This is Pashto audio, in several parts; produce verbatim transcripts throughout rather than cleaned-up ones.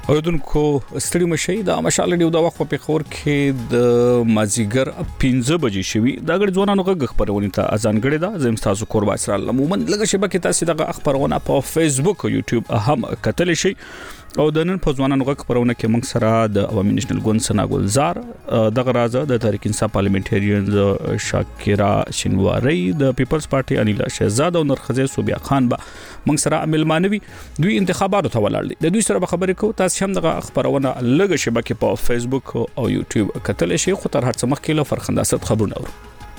اوردونکو ستړي مشي د مشال ډیو د وخت په خور کې د مازیګر پنځه بجې شوي دا غړي ځوانانو غږ خبرونه ته اذان غړي دا زم تاسو قربا اسرا عموما لږه شبکه تاسو د خبرونه په فیسبوک او یوټیوب هم کتل شي او د نن په ځوانانو غږ خبرونه کې موږ سره د عوامي نېشنل ګوند سنا ګلزار د غرازه د تحریک انصاف پارلیمنټریان شاکرا شینواری د پیپلز پارټي انیلا شهزاد او نرخزه صوبیا خان با موږ سره عمل مانوي دوی انتخاباتو ته ولاړ دي د دوی سره خبرې کو تاسو هم د خبرونه لږه شبکه په فیسبوک او یوټیوب کتل شي خو تر هر څه مخکې له فرخنداست خبرونه اورو.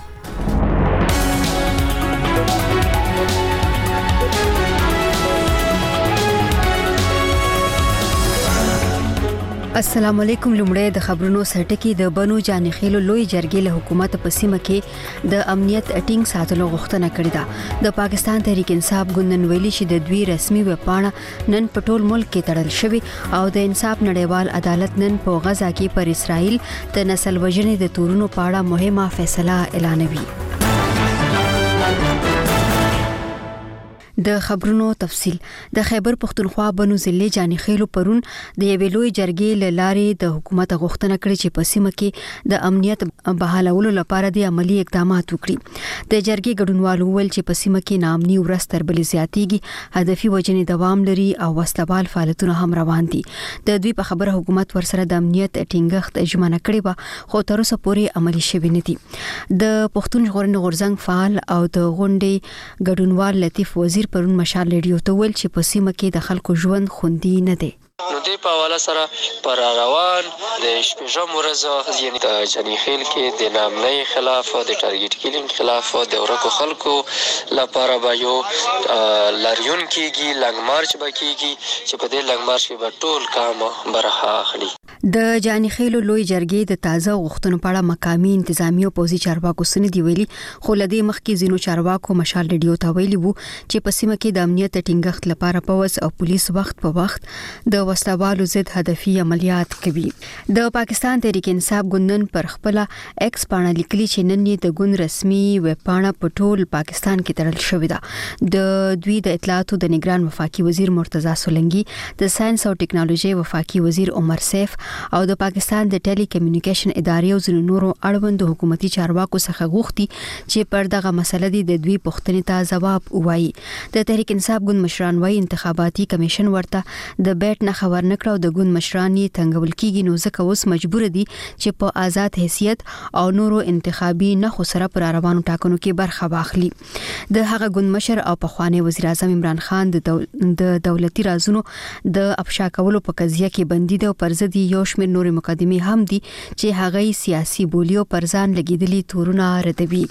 السلام علیکم. لومړی د خبرونو سرټکی د بنو جانخیلو لوی جرګې له حکومت په سیمه کې د امنیت ټینګ ساتلو غوښتنه کړې ده. د پاکستان تحریک انصاف ګوند نن ویلي چې د دوی رسمي وپاڼه نن په ټول ملک کې تړل شوی او د انصاف نړیوال عدالت نن په غزا کې پر اسرائیل د نسل وژنې د تورونو په اړه مهمه فیصله اعلانوي. د خبرونو تفصیل. د خیبر پختونخوا بنو ضلع جانخیلو پرون د یوې لوی جرګې له لارې د حکومت غوښتنه کړې چې په سیمه کې د امنیت بحالولو لپاره د عملی اقدامات وکړي. د جرګې ګډونوالو ویل چې په سیمه کې ناامني ورځ تر بلې زیاتېږي، هدفي وجنې دوام لري او وسلوال فعالیتونه هم روان دي. د دوی په خبره حکومت ورسره د امنیت ټینګښت ژمنه کړې و خو تر اوسه پورې عملي شوی نه دي. د پښتون ژغورنې غورځنګ فعال او د غونډې ګډونوال لطیف وزیر پرون مشال ریډیو ته ویل چې په سیمه کې د خلکو ژوند خوندي نه دی. نو دې په حواله سره پر روان د شپږم ورځ یعنی د جانخیل کې د نامنۍ خلاف او د ټارګټ کیلینګ خلاف او د ورکو خلکو لپاره به یو لاریون کیږي، لنګ مارچ به کیږي چې په دې لنګ مارچ کې به ټول کام برخه اخلي. د جانخیلو لوی جرګې د تازه غوښتنو په اړه مقامي انتظامی او پوزي چارواکو سن دی ویلي، خو لدی مخکې زینو چارواکو مشال ریډیو ته ویلي وو چې په سیمه کې د امنیت ټینګښت لپاره پوس او پولیس وخت په وخت د وسلوالو ضد هدفي عملیات کوي. د پاکستان تحریک انصاف ګوندن پر خپل ایکس باندې لیکلي چې نن د ګوند رسمي وپاڼه په ټول پاکستان کې تړل شوې ده. د دوی د اطلاعاتو د نگران وفاقي وزیر مرتضی سولنګي، د ساينس او ټیکنالوژي وفاقي وزیر عمر سیف او د پاکستان د ټیلی کمیونیکیشن ادارې او ځینو نورو اړوند حکومتي چارواکو څخه غوښتي چې پر دغه مسله د دوی پوښتنې ته ځواب ووایي. د تحریک انصاف ګوند مشران وايي انتخاباتي کمیشن ورته د بیت نه خبر نه کړو، د ګوند مشران یې تنګول کیږي، نو ځکه اوس مجبور دي چې په آزاد حیثیت او نورو انتخابي نه خو سره پر روانو ټاکنو کې برخه واخلي. د هغه ګوند مشر او پخوانی وزیر اعظم عمران خان د دول... د دولتي رازونو د افشا کولو په قضیه کې بندي ده او پر ضد یو شمېر نورې مقدمې هم دي چې هغه سیاسي بولیو پر ځان لګیدلي تورونه ردوي.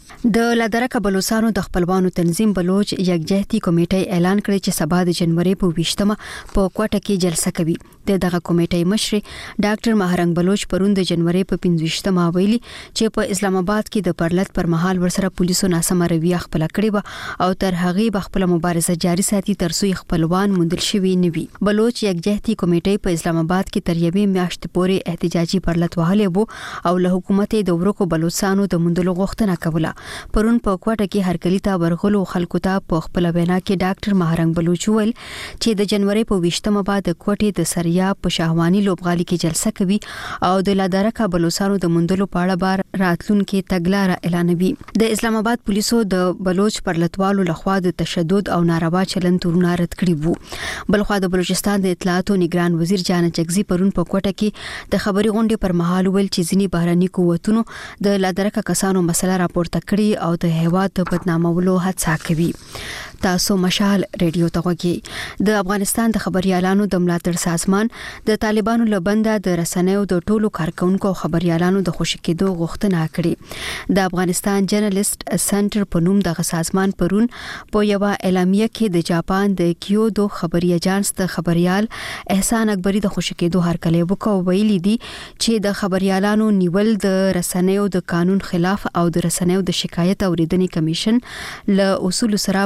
د لادرکه بلوچستانو د خپلوانو تنظیم بلوچ یکجهتي کمیټې اعلان کړی چې سبا د جنوري په ویشتمه په کوټه کې جلسه کوي. د دغه کمیټې مشر ډاکټر مهرنګ بلوچ پرون د جنوري په پنځوستمه ویلي چې په اسلام آباد کې د پرلط پر مهال ورسره پولیسو ناسمه رویه خپل کړې و او تر هغه به خپل مبارزه جاري ساتي تر څو خپلوان موندل شوی نه وي. بلوچ یکجهتي کمیټې په اسلام آباد کې تر یوې میاشتې پورې احتجاجي پرلط وهلې وو او له حکومت د ورکو بلوچستانو د موندلو غوښتنه کوله. پرون په کوټه کې هرکلی ته ورغلو خلکو ته په خپل وینا کې ډاکټر مهرنګ بلوچ ویل چې د جنوري په ویشتمه بعد د کوټې د سریا په شاهوانی لوبغالي کې جلسه کوي او د لادرکه بلوچستانو د موندلو په اړه بار راتلونکو تګلارې اعلانوي. د اسلام آباد پولیسو د بلوچ پرلطوالو لخوا د تشدد او ناروا چلند تورونه رد کړي وو. بلخوا د بلوچستان د اطلاعاتو نگران وزیر جان چغزي پرون په کوټه کې د خبري غونډې پر مهال ویل چې ځینی بهرني قوتونو د لادرکه کسانو مسله راپورته کړي او د هیواد د بدنامولو هڅه کوي. تاسو مشال ریډیو ته وګورئ. د افغانستان د خبريالانو د ملاتړ سازمان د طالبانو لبنده د رسنیو د ټولو کارکونکو خبريالانو د خوشی کېدو غوښتنه کړې. د افغانستان جرنالست سنټر په نوم د سازمان پرون په یو اعلامیه کې د جاپان د کیوډو خبري اجانس د خبريال احسان اکبری د خوشی کېدو هرکلی وکاو. ویلي دي چې د خبريالانو نیول د رسنیو د قانون خلاف او د رسنیو د شکایت اوریدنې کمیشن له اصول سره په ټکر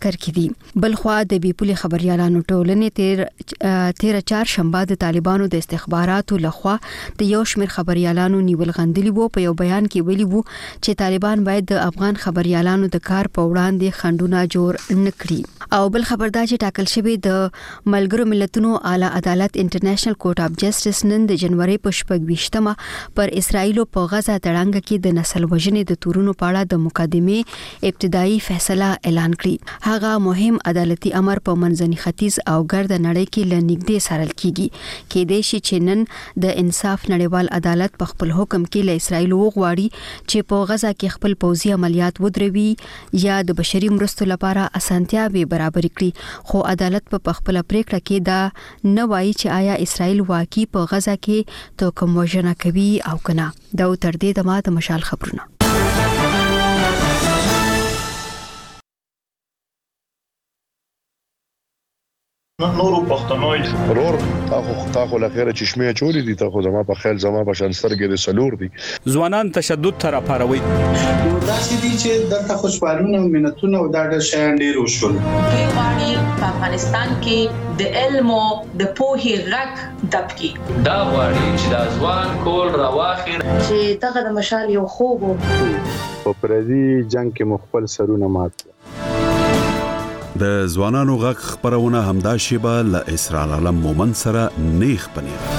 اثر کې دي. بلخوا د بیپولي خبريالانو ټولنې تیر تیر چار شنبه د طالبانو د استخباراتو لخوا د یو شمېر خبريالانو نیول غندلي وو. په یو بیان کې ویلي وو چې طالبان باید د افغان خبريالانو د کار په وړاندې خندونه جوړ نکړي. او بل خبردار چې ټاکل شوی د ملګرو ملتونو اعلی عدالت انټرنیشنل کورټ اف جسټس نن د جنوري په شپږ پر اسرائیل په غزا تړانګه کې د نسل وژنې د تورونو په اړه د مقدمې ابتدایي فیصله اعلان کړی. هغه مهم عدالتي امر په منځني ختیځ او ګرد نړۍ کې لنګدې سارل کیږي. کېدای شي چې نن د انصاف نړیوال عدالت په خپل حکم کې له اسرائیل وغواړي چې په غزا کې خپل پوځي عملیات ودروي یا د بشري مرستو لپاره اسانتیاوي برابر کړي. خو عدالت په خپل پریکړه کې دا نه وایي چې آیا اسرائیل واقعي په غزا کې تو کوم وژنه کوي او کنه. دا تر دې د ما د مشال خبرونه. نورو پښتنوي ورور تاسو تاسو لخيره چشمه چولې دي تاسو زما په خیال زما په شانسترګې د سلور دي ځوانان تشدد تر پاروي دا چې دي چې د خوشحالونه مينتونه او دا د شیان ډیر وشول. دوی غواړي په افغانستان کې د علم او د پوهې غږ دبکي. دا غواړي چې د ځوان کول راواخیر چې دغه د مشال یو خوب په پردي جنگ کې مخبل سرونه مات. د ځوانانو غږ خبرونه همدا شیبه له اسرائیل عالم مومن سره نیخ پنیر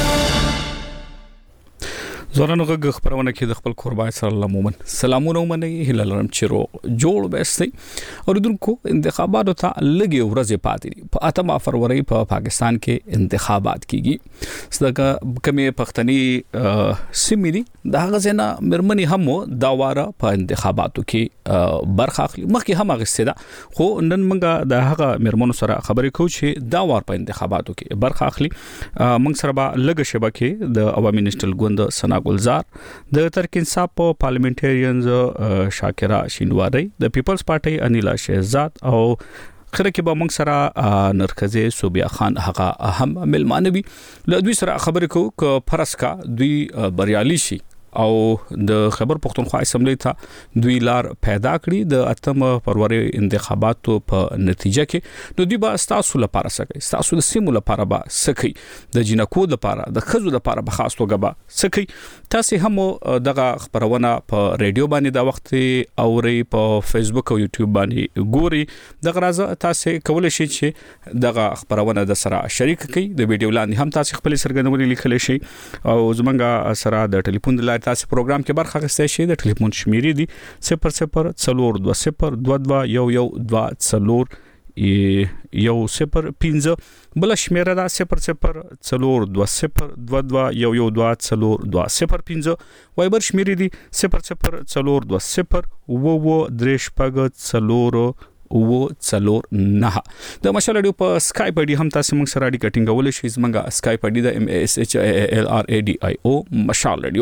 زورانو غږ خبرونه کې د خپل قربای سره الله مومن سلامونه ومني هلالرم چیرو جوړ بهستي اوردونکو انتخاباتو ته لګي ورځې پاتې دي. په اتمه فروری په پا پاکستان کې انتخابات کیږي. څنګه کمه پښتني سیمې دي د هغه ځنا مرمنی هم دا واره په انتخاباتو کې برخه اخلي. مخکې هم هغه ستدا خو نن موږ د هغه مرمنو سره خبرې کوو چې دا وار په انتخاباتو کې برخه اخلي. موږ سره به لګ شبکه د عوامي نېشنل ګوند سنا ګلزار د ترک انصاف په پارلیمنټریانز شاکرا شینواری د پیپلز پارټي انیلا شهزاد او خره کې به موږ سره نرخزه صوبیا خان هغه اهم ملمانوي له دوی سره خبرې کوو ک فرسکا دوی بریالي شي او د خبر پښتونخوا اسمبلی ته دوی لار پیدا کړی د اتمه فروری انتخاباتو په نتیجه کې نو دوی به تاسو لپاره سکی تاسو د سیمو لپاره به سکی د جنکو لپاره د خزو لپاره به خاص توګه به سکی. تاسو هم دغه خبرونه په ریډیو باندې د وخت اوري په فیسبوک او یوټیوب باندې ګوري. دغه راځه تاسو کولای شئ چې دغه خبرونه د سره شریک کړئ. د ویډیو لاندې هم تاسو خپل سرګندونې لیکلی شئ او زمونږ سره د ټلیفون د تاسو پروګرام کې برخه اخیستئ شئ. د ټلیفون شمیرې دي صفر صفر څلور دوه صفر دوه دوه یو یو دوه څلور یو صفر پنځه بل شمیره ده صفر صفر څلور دوه صفر دوه دوه یو یو دوه څلور دوه صفر پنځه وایبر شمیرې دي صفر صفر څلور دوه صفر و و درش پګ څلور او څلور نه. د مشال رادیو په اسکایپ اډي هم تاسو موږ سره اړیکه ټینګول شئ. زمونږه اسکایپ اډي د ام اس ایچ ال ار ا ډي آی او مشال رادیو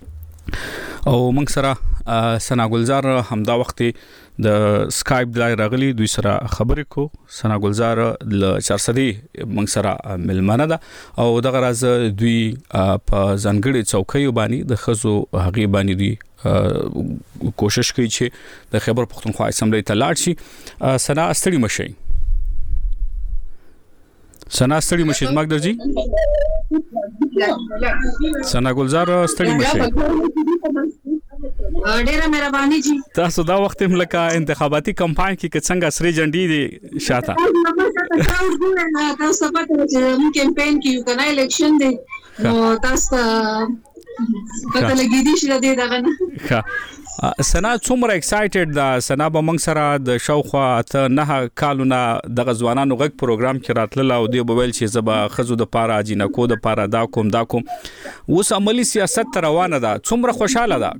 او موږ سره سنا ګلزار همدا وخت د اسکایپ لای راغلي دوی سره خبرې کو. سنا ګلزار ل چارسدي موږ سره ملمنه ده او دغه راز دوی په ځنګړي چوکۍ باندې د خزو هغه باندې دي کوشش کوي چې د خبر پښتونخوا اسمبلی ته لاړ شي. سنا ستړي مشي سنا ستړي مشي زماګ درځي سنا ګلزار ستړي مشي ډیره مهرباني جی. تاسو دا وخت هم لکه انتخاباتي کمپاین کې څنګه سری جنډي دي شاته تاسو په تاسو چې کمپاین کې یو کنه الیکشن دی نو تاسو پته لګی دي چې دا دغه نه سنا څومره ایکسایټډ دا سنا به موږ سره د شاوخوا ته نه کالونه د ځوانانو غږ پروګرام کې راتله او دی بویل چې زبا خزو د پاره جنکو د پاره دا کوم دا کوم اوس عملی سیاست روانه ده څومره خوشاله ده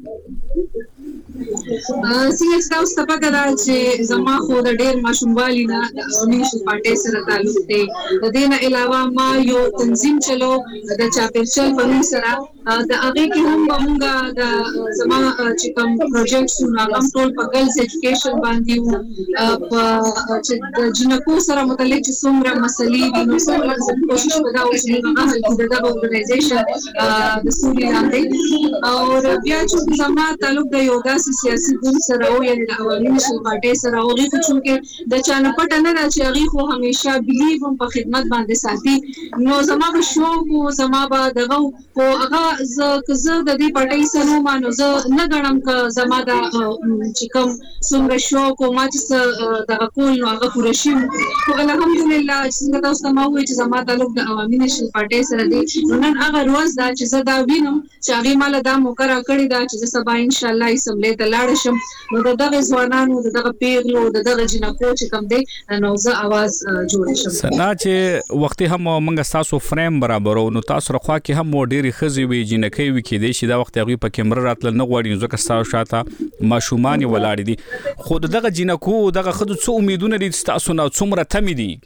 سیاست تاسو ته پته ده چې زما خو د ډېر ماشوموالي نه د کمیونټي پارټي سره تعلق دی. د دې نه علاوه ما یو تنظیم چلو د چاپیرچل په نوم سره د هغه کې هم موږ د زما چې کوم پروجیکټس نو هم ټول په ګرلز ایجوکیشن باندې وو په چې د جنکو سره متعلق چې څومره مسلې دي نو څومره کوشش وکړو چې موږ هغه د دغه اورګنایزیشن د سوري لاندې او بیا چې زما تعلق د یو داسې سیاسي سیاسي ګوند سره او یعنی د عوامي نېشنل پارټي سره او غوښتل چې د چانه پټ نه را چې هغه خو همیشه بلیو په خدمت باندې ساتي نو زما به شوق او زما به دغه او هغه ز کزه د دې پټي سره مانو زه نه غنم ک زما د چې کوم څومره شوق او ما چې دغه کول نو هغه پوره شي خو الحمدلله چې تاسو ته ما وایي چې زما تعلق د عوامي نېشنل پارټي سره دی نن هغه روز دا چې زه دا وینم چې هغه مال دا موقره کړی دا چې سبا ان شاء الله اسمبلی ته لاړ شم نو دغه ځوانانو دغه پیغلو دغه جنکو چې کوم دی نو زه आवाज جوړ شم سنا چې وخت هم موږ تاسو فریم برابرو نو تاسو رخوا کې هم ډېری خزي وي جنکې وي کې دي چې دا وخت هغه په کیمرا راتل نه غوړي ځکه تاسو شاته ماشومان ولاړ دي خو دغه جنکو دغه خدو څو امیدونه دي تاسو نه څومره تمې دي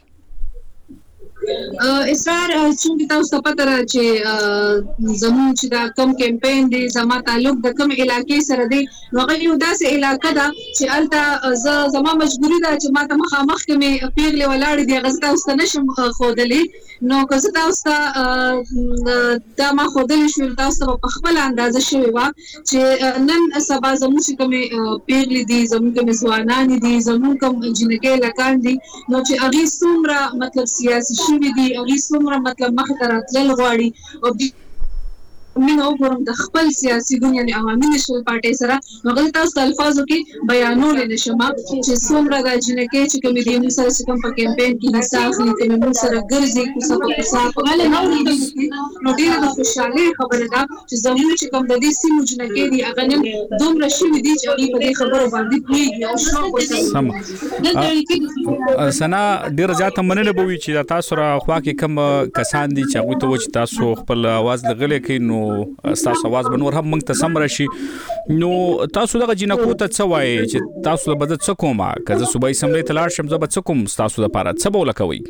اسرار چې تاسو ته پته را چې زموږ چې دا کم کمپاین دی زما تعلق د کم علاقې سره دی نو هغه یو داسې علاقې ده چې الته زما مجبوری ده چې ما ته مخامخ کې پیغلې ولاړې دي غزه تاسو ته نشم خودلې نو که زه تاسو ته دا ما خودلې شو تاسو په خپل اندازه شوی و چې نن سبا زموږ چې کوم پیغلې دي زموږ کوم ځوانان دي زموږ کوم جنګې لکان دي نو چې هغه څومره مطلب سیاسي شوی دي هغه څومره مطلب مخ ته راتلل غواړي او مين او ګورم د خپل سیاسي ګوند یعنی عوامي نېشنل پارټي سره هغه تاسو الفاظو کې بیانول نشم چې څومره د جنکې چې کوم دي موږ سره کوم په کمپاین کې حصہ اخلي چې موږ سره ګرځي کوڅه په کوڅه په غل نه نو ډیره د خوشاله خبره ده چې زموږ چې کوم د دې سیمو جنکې دي هغه نن دومره شي دي چې هغه په دې خبرو باندې کوي او سم سنا ډیر زیات مننه بوي چې تاسو را خوا کې کوم کسان دي چې هغه ته و چې تاسو خپل आवाज لغلې کې نو تاسو आवाज بنور هم موږ ته سم راشي نو تاسو دغه جنکو ته څه وایي چې تاسو له بده څه کومه که زه صبح سملې ته لاړ شم زه به څه کوم تاسو لپاره څه به ولکوي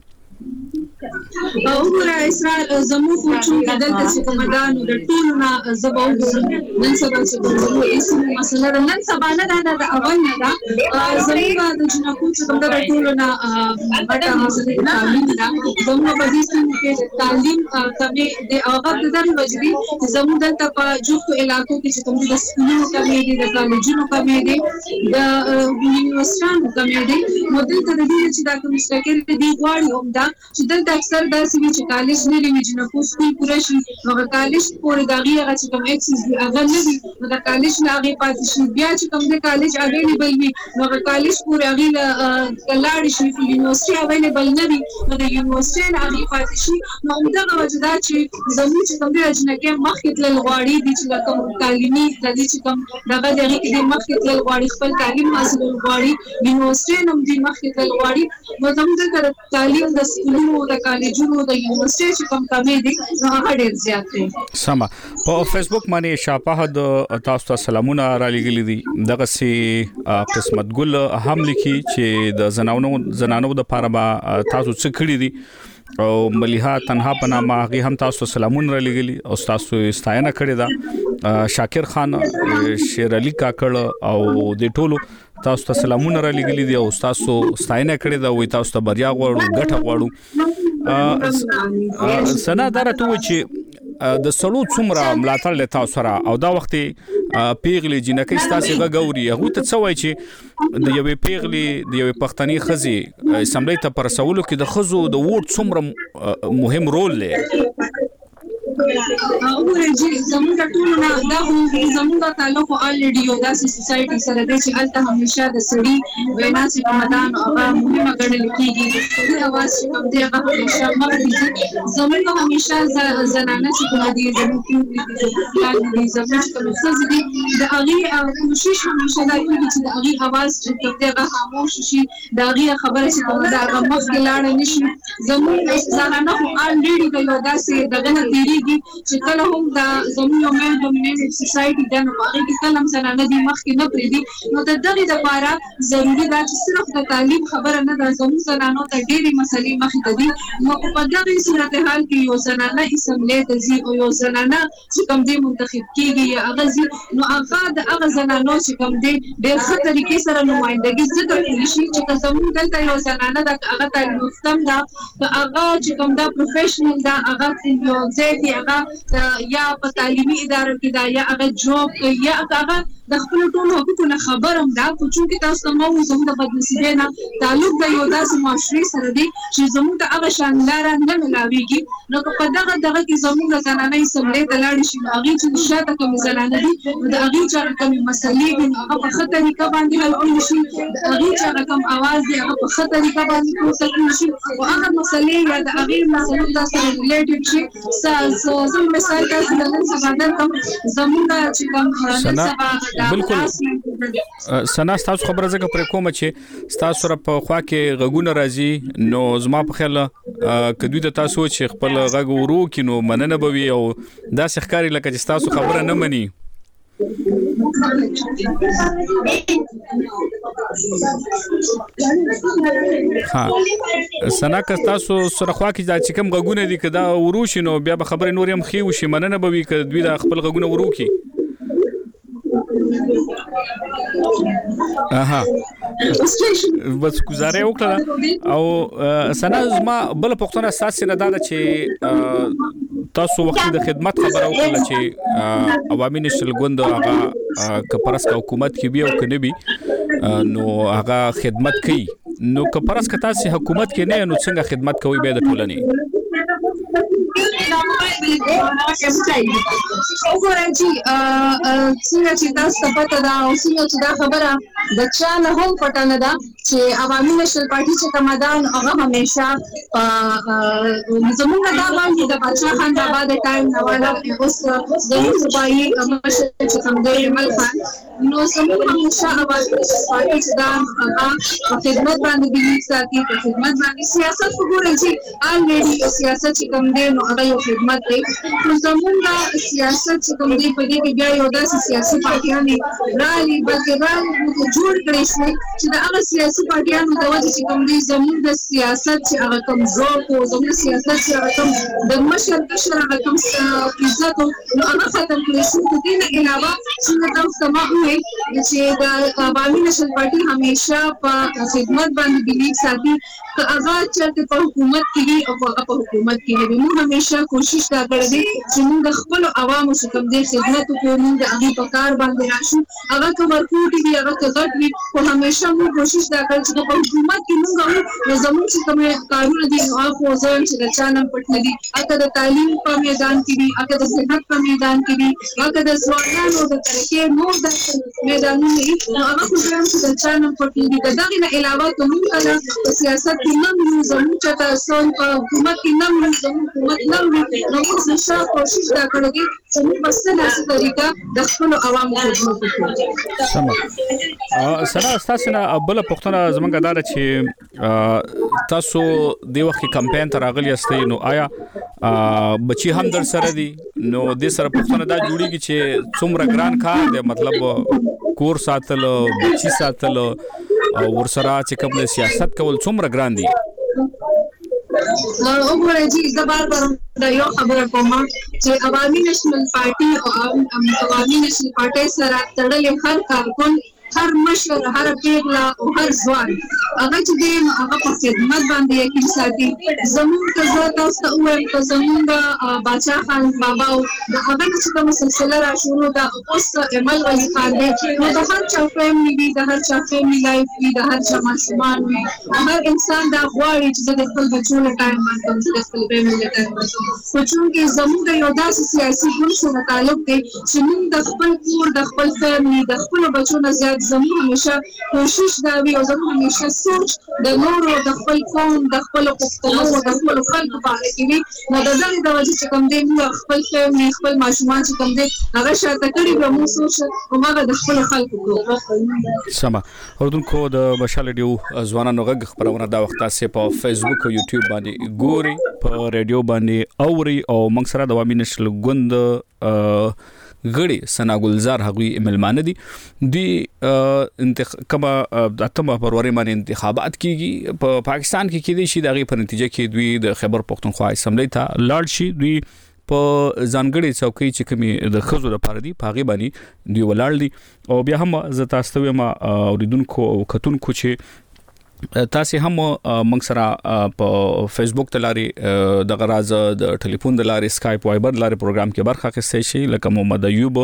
وګوره اسرائیل زموږ چې دلته چې کومدانو د ټولو نه زباو نن سبا چې کومه اسم مسله ده نن سبا نه ده د اول نه ده زموږ د جنکو چې کوم د ټولو نه پټه مسله تعلیم ده زموږ په دې سیمه کې تعلیم کمې د هغه د درې وجدي زموږ دلته په جوړو علاقو کې چې کوم د سکولونو کمې دي د کالجونو کمې دي د یونیورسيټانو کمې دي نو دلته د دې چې دا کوم مستقل دي غواړي هم دا چې دلته اکثر داسې وي چې کالج نه لري چې نه کو سکول پوره شي نو کالج پورې دغه هغه چې کوم اکسس دی هغه نه وي نو د کالج نه هغه پاتې شي بیا چې کوم د کالج اویلیبل وي نو کالج پورې هغه لاړ شي په یونیورسيټي اویلیبل نه وي نو د یونیورسيټي هغه پاتې شي نو همدغه وجه دا چې زموږ چې کوم د اجنګي مخکې تل غواړي دي چې کوم تعلیمي د دې چې کوم دغه دغه کې مخکې تل غواړي خپل تعلیم حاصل غواړي یونیورسيټي هم دې مخکې تل غواړي نو زموږ د تعلیم د سکولونو د کالجونو د یونیورسيټي چې کوم کمې دي نو هغه ډېر زیات دي سم په فیسبوک باندې شاپه د تاسو ته سلامونه را لګلې دي دغه سي قسمت ګل هم لیکي چې د زنانو زنانو د پاره تاسو څه کړی دي او مليحه تنها پنامه هغه هم تاسو سلامونه را لګلې او تاسو ستاینه کړې ده شاکر خان شیر علي کاکړ او د ټولو تاسو ته سلامونه را لګلې دي او تاسو ستاینه کړې ده وي تاسو ته بریا غواړو ګټه غواړو سنا درته و چې د سلو څومره ملاتړ له تاسو سره او دا وخت پیغلي جنکې تاسو غوړي هغه ته څه وای چې د یوې پیغلي د یوې پښتني خزي اسمبلی ته پر سوالو کې د خزو د ووټ څومره مهم رول لري وګورئ چې زموږ ټول نه دا زموږ تعلق الریډي یو داسې سوسایټي سره دی چې الته همیشه د سړي وینا چې کومدان هغه مهمه ګڼل کیږي د اواز چې کوم دی هغه همیشه مخکې زموږ همیشه زنانه چې کوم دي زموږ د زموږ کوم څه دي د هغه کوشش همیشه دا کوي چې د هغه اواز چې کوم دی هغه خاموش شي د هغه خبره چې کوم دا هغه مخکې لاړ نشي زموږ زنانه خو الریډي د یو داسې دغه تیری چې کله هم دا زموږ مېل ډومینیټډ سوسایټي د نو هغه کې کله هم زنانه دي مخکې نه پریدي نو د دغه لپاره ضروري ده چې صرف د تعلیم خبره نه ده زموږ زنانو ته ډېری مسلې مخې ته دي نو په دغه صورتحال کې یو زنانه اسمبلی ته ځي او یو زنانه چې کوم دی منتخب کیږي یا هغه ځي نو هغه د هغه زنانو چې کوم دی ډېر ښه طریقې سره نمائندګي زده کولی شي چې زموږ دلته یو زنانه ده هغه تعلیم یافته ده هغه چې کوم دا پروفیشنل ده هغه یو ځای هغه یا په تعلیمي ادارو کې دا یا هغه جوب یا هغه د خپل ټولو حقوقو خبرم دا په چون کې تاسو ته مو زموږ د بدنصیبه نه تعلق د یو داسې معاشري سره دی چې زموږ ته هغه شانلار نه ملاويږي نو په دغه دغه کې زموږ د زنانه سملې د لاړ شي هغه چې شاته کوم زنانه دي د هغه چې کوم مسلې دي هغه په خطر کې باندې حل شي د هغه چې کوم आवाज دی هغه په خطر کې باندې پروسه شي او هغه مسلې یا د هغه مسلې د سره ریلیټډ شي سا زم مثال تاسو د نن سبا د کوم زموږ چې کوم نن سبا بالکل سنا تاسو خبره زکه پر کومه چې تاسو سره په خوا کې غږونه راځي نو زما په خیال کدوې د تاسو چې خپل غږ ورو کینو مننه بوي او دا ښکاری لکه چې تاسو خبره نه مني ها سنا که تاسو سره خوا کې دا چې کوم غږونه دي کدا ورو شینو بیا به خبره نور هم خي وشي مننه بوي کدوې د خپل غږونه ورو کی اها بس گزاره وکړه او سنا زما بل پښتون اساس نه دا چې تاسو وخت د خدمت خبره وکړه چې عوامي نشل ګوند هغه کپرس حکومت کې بیا او کنه بي نو هغه خدمت کوي نو کپرس کتا سي حکومت کې نه نو څنګه خدمت کوي به د ټولنې وګورئ چې څنګه چې تاسو پته دا او څنګه چې دا خبره د چا نه هم پټه نه ده چې عوامي نشل پارټي چې کمدان هغه همیشه زموږ دا باندې د بچا خان د بعد ټایم نواله اوس د صوبایي مشر چې کوم دی مل خان نو زموږ همیشه عوامي نشل پارټي چې دا هغه خدمت باندې دی ساتي په خدمت باندې سیاست وګورئ چې الریډي سیاست چې کوم دی نو هغه یو خدمت دی نو زموږ سیاست چې کوم دی په دې کې بیا یو داسې سیاسي پارټیانې رالي بلکې رالي جوړ کړی شوی چې د هغه سیاسي پارټیانو د وجه چې کوم دی زموږ د سیاست چې هغه کوم ذوق او زموږ سیاست چې هغه کوم د مشر کشر هغه کوم عزت نو هغه ختم کړی شو د دې نه علاوه چې تاسو ته ما وایي چې د عوامي نشل پارټي همیشه په خدمت باندې بلیک ساتي که هغه چې په حکومت کې او هغه په حکومت کې وي موږ همیشه کوشش دا کړی دی چې موږ خپل عوامو څخه کوم دی خدمت وکړو موږ هغه په کار باندې راشو هغه کوم ورکوټي دی هغه کغټ وي او همیشه موږ کوشش دا کړو چې په حکومت کې موږ نو زموږ چې کوم کارونه دي نو هغه ځان چې د چانم پټ نه دي هغه د تعلیم په میدان کې دي هغه د صحت په میدان کې دي هغه د ځوانانو د ترقۍ نور د میدانونو دي نو هغه ځان چې د چانم پټ دي دا نه علاوه کوم کله په سیاست کې نه موږ زموږ چې تاسو په حکومت کې نه موږ زموږ حکومت نه موږ نو موږ نشه کوشش دا کړو چې موږ په ستاسو طریقه د خپل عوامو خدمت وکړو سم سره تاسو نه بل پښتنه زمونږ دار چې تاسو د وخت کمپاین تر اغلی استئ نو آیا بچي هم در سره دي نو د سره پښتنه دا جوړیږي چې څومره ګران کار دی مطلب کور ساتل بچي ساتل او ورسره چې کوم سیاست کول څومره ګران دي وګورئ چې د بار بار د یو خبره کوم چې عوامي نشل پارټي او عوامي نشل پارټي سره تړلې هر کارکون هر مشر هر پیغلا او هر ځوان هغه چې دی هغه په خدمت باندې یقین ساتي زموږ ته تاسو ته وایم چې زموږ بچا خان بابا او د هغه چې کوم سلسله را شروع ده اوس عمل ولی خان دی نو د هر چا فیملی وي د هر چا فیملی لایف وي د هر چا ماشومان وي هر انسان دا غواړي چې د خپل بچو له ټایم باندې د خپل فیملی له ټایم باندې خو چې زموږ یو داسې سیاسي ګوند سره تعلق دی چې موږ د خپل کور د خپل فیملی د خپل بچو نه زیات زموږ همیشه کوشش دا وی او زموږ همیشه سوچ د نورو د خپل قوم د خپل پښتنو د خپل خلکو په اړه کې وي نو د ځان د وجه چې کوم دی موږ خپل فیملی خپل ماشومان چې کوم دی هغه شاته کړی به موږ سوچ او هغه د خپل خلکو کو سما اوردونکو د مشال ډیو ځوانانو غږ خبرونه دا وخت تاسو په فیسبوک او یوټیوب باندې ګوري په ریډیو باندې اوري او موږ سره د عوامي نشل ګوند غړي سنا ګلزار هغوی ملمانه دي د انتخاب د اتمه فروری باندې انتخابات کیږي په پاکستان کې کېدي شي دغه په نتیجه کې دوی د خیبر پختونخوا اسمبلی ته لاړ شي دوی په ځانګړي چوکۍ چې کومي د خزو لپاره دي پاغي باندې دوی ولاړ دي او بیا هم ز تاسو ته ما اوریدونکو او کتونکو چې تاسو هم موږ سره په فیسبوک ته لاري د غراز د ټلیفون د لاري اسکایپ وایبر لاري پروګرام کې برخه اخیستئ شي لکه محمد ایوب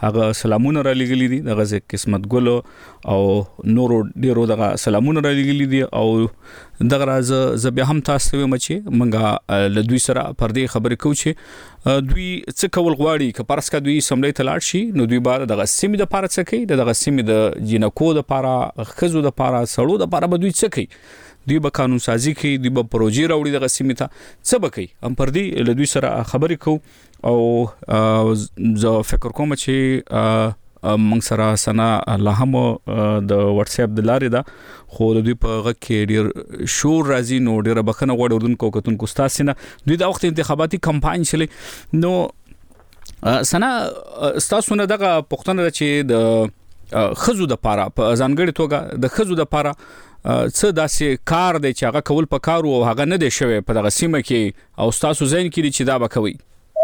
هغه سلامونه را لګلې دي دغه ز قسمت ګل او نورو ډیرو دغه سلامونه را لګلې دي او دغه راز ز بیا هم تاسو ته مچې منګه له دوی سره پر دې خبرې کوو چې دوی څه کول غواړي که پرسکا دوی سملې تلاړ شي نو دوی بار دغه سیمې د پاره څه کوي دغه سیمې د جنکو د پاره خزو د پاره سړو د پاره به دوی څه کوي دوی به قانون سازي کوي دوی به پروژې راوړي دغه سیمې ته څه به کوي هم پر دې له دوی سره خبرې کوو او زه فکر کوم چې موږ سره سنا الله هم د واتس اپ د لارې دا خو د دوی په غږ کې ډیر شور راځي نو ډیر بخنه غوړ اردوونکو کتونکو تاسو نه دوی د وخت انتخاباتي کمپاین شلې نو سنا تاسو نه دغه پښتنه چې د خزو د پاره په ځانګړي توګه د خزو د پاره څه داسې کار دی چې هغه کول په کارو او هغه نه دی شوی په دغه سیمه کې او تاسو ځین کې چې دا وکوي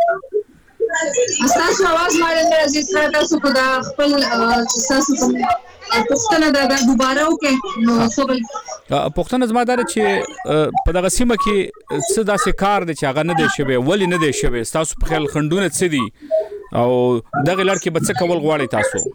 تاسو आवाज مارل عزیز تاسو کو دا خپل تاسو کوم پښتنه دا دوباره وکړي نو خپل پښتنه زما دا چې په دغه سیمه کې څه داسې کار دی چې هغه نه دی شوی ولی نه دی شوی تاسو په خیال خندونه څه دي او دغه لړ کې به څه کول غواړي تاسو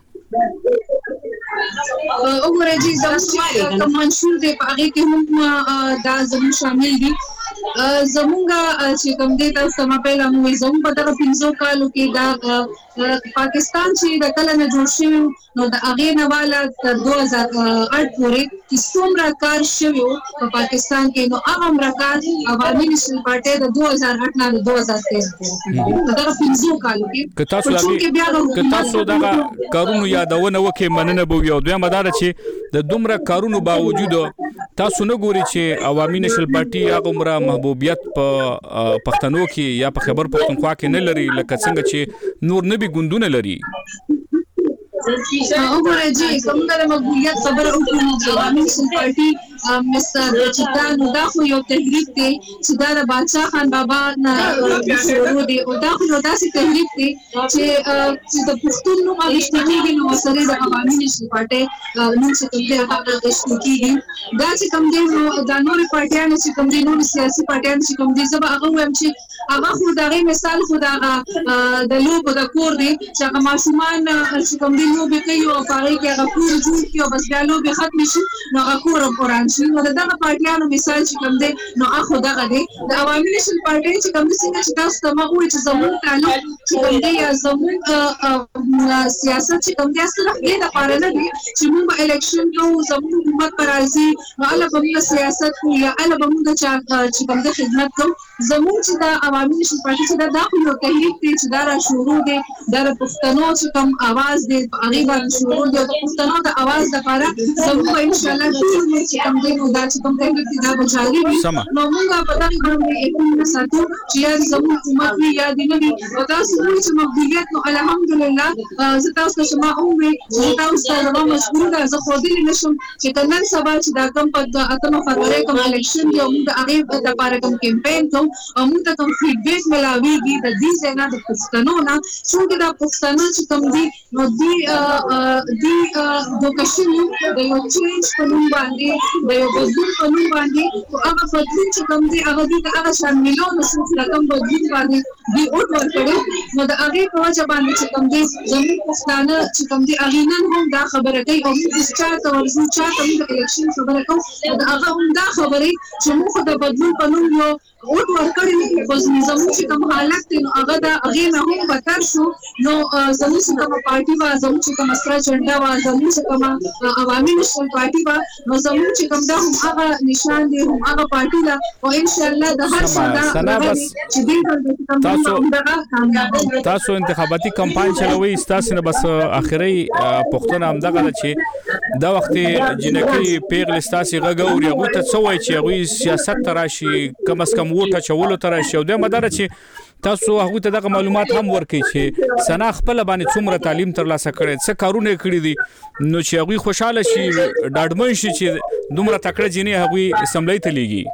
وګورئ چې زموږ کوم منشور دی په هغه کې هم دا زموږ شامل دي زمونږه چې کوم دې تاسو ما په لامو زموږ په دغه پنځو کالو کې دا پاکستان چې د کله نه جوړ شوی نو د هغه نه والا تر دوه هزار اټ پورې چې څومره کار شوی په پاکستان کې نو هغه امرکار عوامي نشل پارټي د دوه هزار اټ نه د دوه هزار تیس پورې دغه پنځو کالو کې که تاسو هغه که تاسو دغه کارونو یادونه وکړئ مننه به یو دوه مدار چې د دومره کارونو باوجود تاسو نه ګوري چې عوامي نشل پارټي هغه عمره محبوبیت په پښتنو کې یا په خبر پښتونخوا کې نه لري لکه څنګه چې نور نبي ګوندونه لري وګورئ چې کوم د مقبولیت خبره وکړو چې عوامي نشل پارټي مستر چتان دا خو یو تحریک دی چې دا د بادشاہ خان بابا نه شروع دی او دا خو داسې تحریک دی چې د پښتون نوم اغشتګي نو سره د عوامي نشل پارټي نوم څخه کوم دی هغه اغشتګي دا چې کوم دی نو د نور پارټیانو چې کوم دی نور سیاسي پارټیانو چې کوم دی زبا هغه وایم چې هغه خو دغه مثال خو دا د لوب د کور دی چې هغه ماشومان چې کوم دی نو به کوي او هغه کې هغه کور جوړ کیو بس بیا لوب ختم شي نو هغه کور قرآن شي نو دغه پارټیانو مثال چې کوم دی نو هغه دغه دی د عوامي نشل پارټي چې کوم څنګه چې تاسو ته مغوي چې زموږ تعلق چې کوم دی یا زموږ سیاست چې کوم دی اصل دې د پاره نه دی چې موږ الیکشن کوو زموږ حکومت پر راځي نو الله به سیاست کوي یا الله به موږ چې کوم دی خدمت کوو زموږ چې د عوامي نشل پارټي چې دا د یو تحریک دی چې دا را شروع دی د پښتنو چې کوم आवाज دی هغه باندې شروع دی د پښتنو د आवाज لپاره زموږ ان شاء الله چې کوم دی نو دا چې کوم تحریک دی دا به جاري وي نو موږ په دغه باندې یقین ساتو چې یا زموږ حکومت وي یا د نوي او تاسو چې مقبولیت نو الحمدلله زه تاسو ته ما اومه چې تاسو ته زما مشکور ده زه خو دې نشم چې نن سبا چې دا کوم په اتمه فروری کوم الیکشن دی موږ هغه د لپاره کوم کمپاین کوم او موږ ته کوم فیډبیک ملاويږي د دې ځای نه د پښتنو نه چې دا پښتنو چې کوم دي نو دی دی د کشمیر د یو چینج په نوم باندې د یو بدلون په نوم باندې او هغه بدلون چې کوم دی هغه د هغه شاملون شو چې کوم بدلون باندې دی اوټ ورکړي نو د هغه په وجه باندې چې کوم دی زموږ پښتانه چې کوم دی هغه نن هم دا خبره کوي او موږ چاته ورزو چاته د الیکشن خبره کوو دا هغه هم دا خبره چې موږ د بدلون په نوم یو اوټ ورکړي خو زموږ چې کوم حالت دی نو هغه دا هغه نه هم بدتر شو نو زموږ چې کوم پارټي وا زموږ چې کوم سره جنډا وا زموږ چې کوم عوامي نشل پارټي وا نو زموږ چې کوم دا هم هغه نشان دی هم هغه پارټي لا او ان شاء الله د هر څه دا چې دې تاسو تاسو انتخاباتي کمپاین چلوي تاسو نه بس اخري پښتون هم دغه چې دا وخت جنکی پیغل تاسو غوړي غو ته څوای چې غوي سیاست تراشي کم اس کم وټه چولو تراشي او د مدار چې تاسو هغه ته دغه معلومات هم ورکړي چې سنا خپل باندې څومره تعلیم ترلاسه کړي څه کارونه کړی دي نو چې هغه خوشاله شي ډاډمن شي چې دومره تکړه جنې هغه سملای ته لګي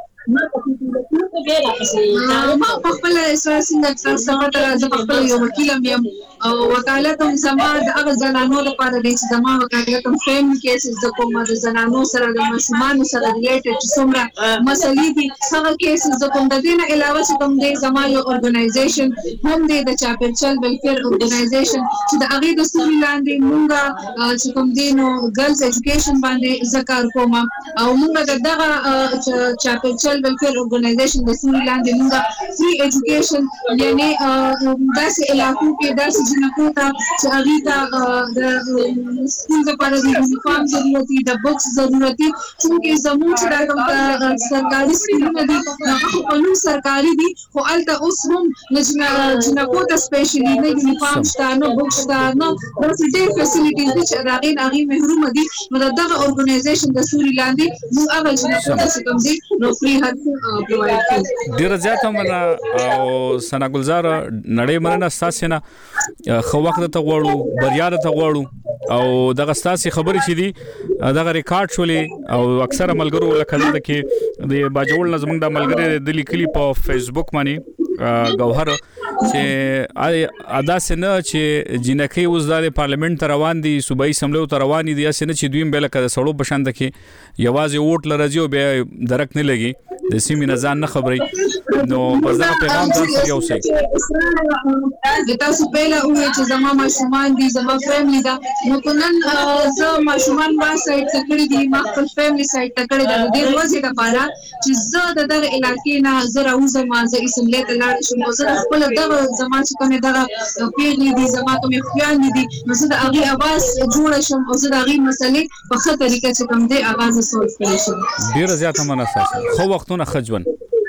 ما په خپل اساس څنګه تاسو ته زه په خپل یو وکیل یم او وکالت هم زما د هغه زنانو لپاره دی چې زما وکالت هم فیملی کیسز د کومه د زنانو سره د ماشومانو سره ریلیټډ چې څومره مسلې دي هغه کیسز د کوم د دې نه علاوه چې کوم دی زما یو ارګنایزیشن هم دی د چاپیرچل ویلفیر ارګنایزیشن چې د هغې د ستوري لاندې مونږ چې کوم دی نو ګرلز ایجوکیشن باندې زه کار کوم او مونږ د دغه چاپیرچل ویلفیر ارګنایزیشن د ستوري لاندې مونږ فری ایجوکیشن یعنی داسې علاقو کې داسې جنکو ته چې هغې ته د سکول لپاره د یونیفارم ضرورت دي د بکس ضرورت دي چونکې زموږ چې دا کوم سرکاري سکولونه دي هغه خو په نوم سرکاري دي خو هلته اوس هم جنکو ته سپیشلي نه یونیفارم شته نه بکس شته نه داسې ډېر فیسیلیټیز دي چې د هغې نه هغې محرومه دي نو د دغه ارګنایزیشن د سوري لاندې موږ هغه جنکو ته چې کوم دي نو فری هر پرووایډ کوو. ډېره زیاته مننه او ثنا ګلزار نړۍ مننه ستاسې نه ښه وخت درته غواړو بریا درته غواړو او دغه ستاسې خبرې چې دي دغه ریکارډ شولې او اکثره ملګرو لکه دلته کې د باجوړ نه زموږ د ملګري د لیکلي په فیسبوک باندې ګوهر چې ادا سينه چې جنکې اوس د پارلیمنت ته روان دي صوبایي اسمبلی ته روان دي یا سينه چې دویم بل کده سړو بشاند کې یوازې ووټ لرځي او به درک نه لګي د سیمې نه ځان نه خبري نو په ځکه پیغام تاسو یو سي د تاسو په لاره او چې زما ماشومان دي زما فیملی دا نو کنن زه ماشومان ما سایت تکړه دي ما خپل فیملی سایت تکړه د دې وځي لپاره چې زه د دغه علاقې نه زه راوځم ما زه اسمبلی ته لاړ شم او زه خپل دغه زما چې کومه دغه پیغلي دي زما کومه خويان دي نو زه د هغه اواز جوړ شم او زه د هغه مسلې په ښه طریقه چې کوم دي اواز سولف کړی شم. ډیر زیاته مناسب خو وختونه خجون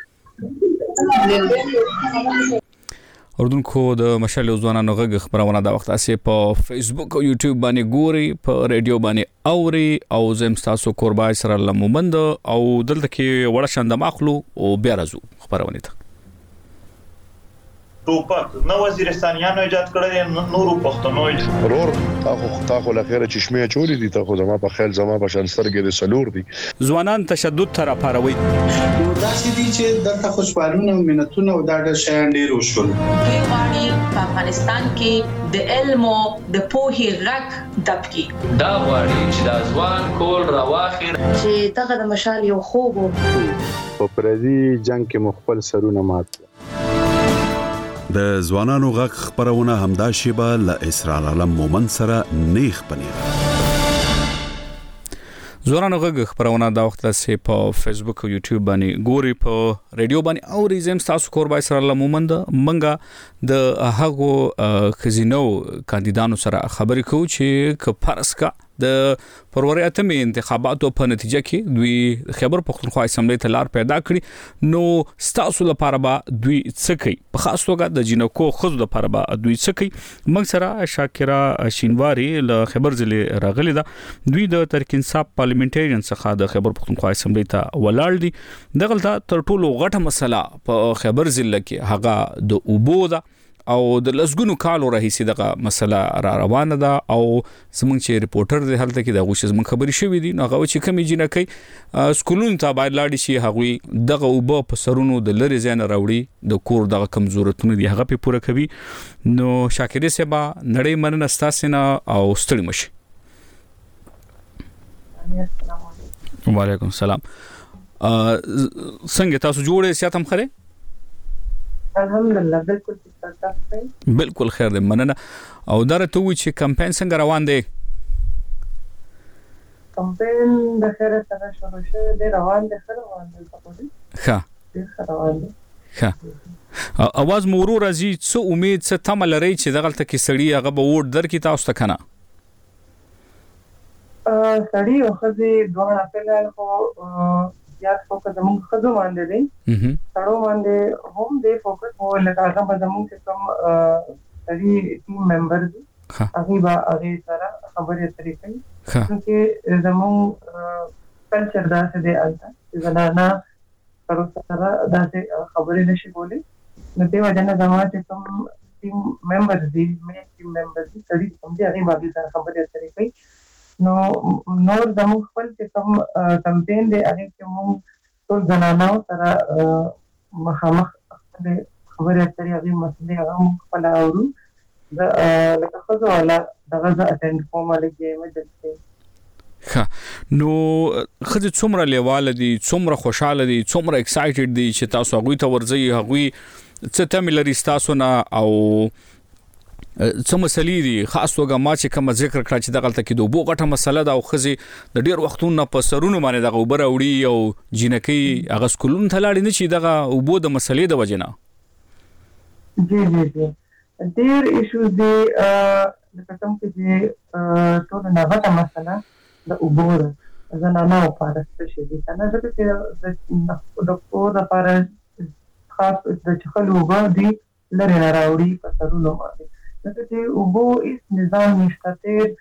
اردوونکو د مشال ځوانانو غږ خبرونه دا وخت اسې په فیسبوک او یوټیوب باندې ګوري په ریډیو باندې اوري او زم تاسو قربای سره لمومند او دلته کې وړ شاند ماخلو او بیا راځو خبرونه ته ټوپک نو وزیرستانیانو ایجاد کړل نورو پښتنو ورور تاسو تاسو لخيره چشمه چوری دي تاسو زما په خیال زما په شانسترګې د سلور دي ځوانان تشدد تر پاروي داسې دي چې دغه خوشحالونه او منتونه او دا د شیان ډیر وشول کې واړي په افغانستان کې د علم او د پوهې غږ دبکي دا واړي چې د ځوان کول راواخر چې دغه د مشال یو خوب په پردي جنگ کې مخبل سرونه مات د ځوانانو غږ خبرونه همدا شیبه ل اسرائیل عالم مومن سره نیخ پنیر ځوانانو غږ خبرونه دا وخت سه په فیسبوک او یوټیوب باندې ګوري په ریډیو باندې او ریزم تاسو قربای سره ل مومن د منګه د هغه خزینو کاندیدانو سره خبرې کوي چې ک فرض کا د فروری اتمه انتخاباتو په نتیجه کې دوی خبر پختونخوا اسمبلی ته لار پیدا کړی نو ستاسو لپاره به دوی څه کوي په خاص توګه د جنکو خزو لپاره به دوی څه کوي موږ سره شاکرا شینواری له خبر ضلع راغلی دا دوی د تحریک انصاف پارلیمنټریان څخه د خبر پختونخوا اسمبلی ته ولاړ دي دغلته تر ټولو غټه مسله په خبر ضلع کې هغه د اوبو ده او د لسګونو کالو راهیسې دغه مسله را روانه ده او زمونږ چې ریپورټر دی هلته کې د غوښ زمونږ خبري شوې دي نو هغه چې کمی جنکې سکولون ته باید لاړ شي هغه دغه وب په سرونو د لری زین راوړي د کور دغه کمزورتونه دي هغه په پوره کوي نو شاکرې سبا نړۍ مننه ستاسو او ستړي مشي. وعلیکم السلام. څنګه تاسو جوړې سیاتم خره؟ الحمدلله بالکل تاسو بالکل خیر ده مننه او درته وی چې کمپاین څنګه روان دی؟ کمپاین د خیر سره شروع شوه دی روان دی خیر روان دی تاسو ښه روان دی ښه اواز مورو راځي څه امید څه تمه لري چې دغلته کې سړی هغه به ووټ درکې تاسو ته کنه ا سړی او خزي دوه خپل خو یا فوکس زموږ خزو باندې دی سړو باندې هم دې فوکس هو لکه هغه زموږ کوم سړي ټیم ممبر دي هغه به هغه سره خبرې اترې کوي چې زموږ کلچر دا څه دی البته چې زنانه سره سره دا څه خبرې نشي کولای نو دې وجه نه زموږ چې کوم ټیم ممبر دي مې ټیم ممبر دي سړي کوم دي هغه به سره خبرې اترې کوي نو نور زموږ خپل چې کوم کمپاین دی هغه کې موږ ټول زنانو سره مخامخ خبرې اترې هغه مسلې هغه خپل اورو د لکه خزو ولا دغه ز اټند کوم لګي مجلس ها نو خځه څومره لیواله دي څومره خوشاله دي څومره ایکسایټډ دي چې تاسو هغه ته ورځي هغه څه ته ملري تاسو نه او څه مسلې دي خاص توګه ما چې کوم ذکر کړ چې دغه تل کې دوه غټه مسله ده او خځه د ډیر وختونو په سرونو باندې دغه وبره وړي او جنکی هغه سکولون ته لاړ نه شي دغه وبو د مسلې د وجنه جی جی جی ډیر ایشوز دي لکه کوم چې ټول نه غټه مسله د اوبور زنانه او پارسته شي دي کنه چې د د کور لپاره خاص د چخلو باندې لري نه راوړي په سرونو باندې نو چې اوبو هیڅ نظام نشته ته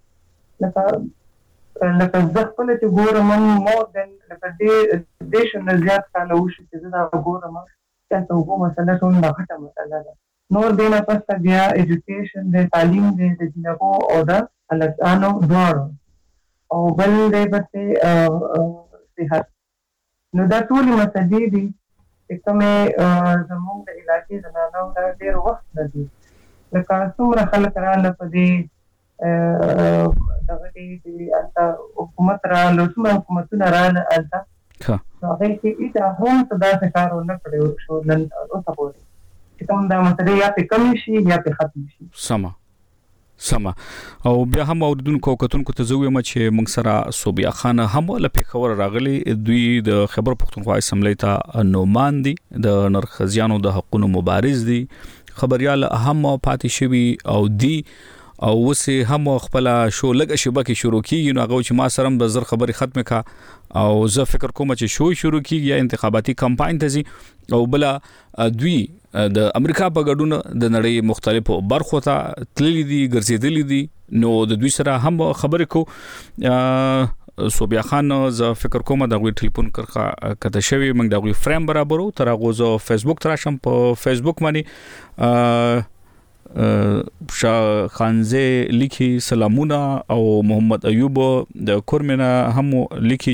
لکه لکه ځخپل چې ګورم مو دن لکه دې دیش نه زیات کاله وشي چې دا ګورم چې اوبو مسله ټول نه غټه مسله ده نور دینه پس بیا ایجوکیشن د تعلیم د جنبو او د الګانو دوړو او بل دې په صحت نو دا ټول مسلې دي چې کومه زموږ د علاقې زنانو دا ډېر وخت لري لکه څومره خلک رااله په دې دغه دې انت حکومت رااله څومره حکومتونه رااله الته ها هغه کې دا هم صدا کارونه کړو شو نن اوسه پورې چې کوم دا مسلې یا په کم شي یا په ختم شي سما سما او بیا هم اوردونکو کتونکو ته زویم چې موږ سره صوبیا خان هم له پیښور راغلي دوی د خبر پښتونخوا اسمبلی ته نومان دي د نرخزیانو د حقوقو مبارز دي خبريال هم پاتې شوی او دی او وسه هم خپل شو لګ شبکه شروع کیږي نو هغه چې ما سره به زر خبري ختمه کا او زه فکر کوم چې شو شروع کیږي یا انتخاباتي کمپاین ته زی او بلا دوی د امریکا په ګډون د نړۍ مختلفو برخو ته تللی دي ګرځېدلې دي نو د دوی سره هم خبرې کو صوبیا خان ز فکر کوم د غوي ټلیفون کرخه کته شوی موږ د غوي فریم برابرو تر هغه زو فیسبوک تراشم په فیسبوک باندې شاه خانزه لیکي سلامونه او محمد ایوب د کورمنه هم لیکي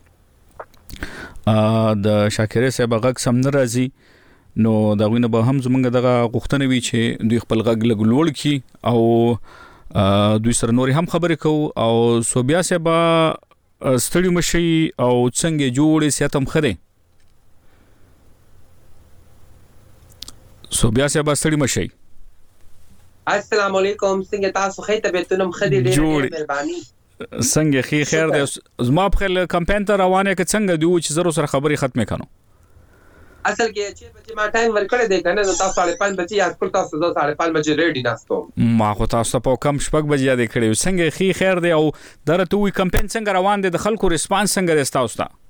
چې د شاکر صاحب غږ سم ناراضي نو دا غوینه به هم زمونږ دغه غوښتنه وی چې دوی خپل غږ لګلول کی او دوی سره نور هم خبرې کو او صوبیا صاحب ستړي مشي او څنګه جوړې سیاتم خره صوبیا صاحب ستړي مشي السلام علیکم څنګه تاسو خې طبيعتونم خدي ډېر مهرباني څنګه خې خیر دې زما په خل کمپاین ته روانه کې څنګه دی چې زرو سره خبري ختمه کانو اصل کې چې بچي ما ټایم ورکړی دی کنه نو تاسو ساڑھے پانچ بجې یا خپل تاسو زو ساڑھے پانچ بجې ریډي ناستو ما خو تاسو په کم شپږ بجې یاد کړی څنګه خې خیر دی او درته وی کمپاین څنګه روان دی د خلکو ریسپانس څنګه دی تاسو ته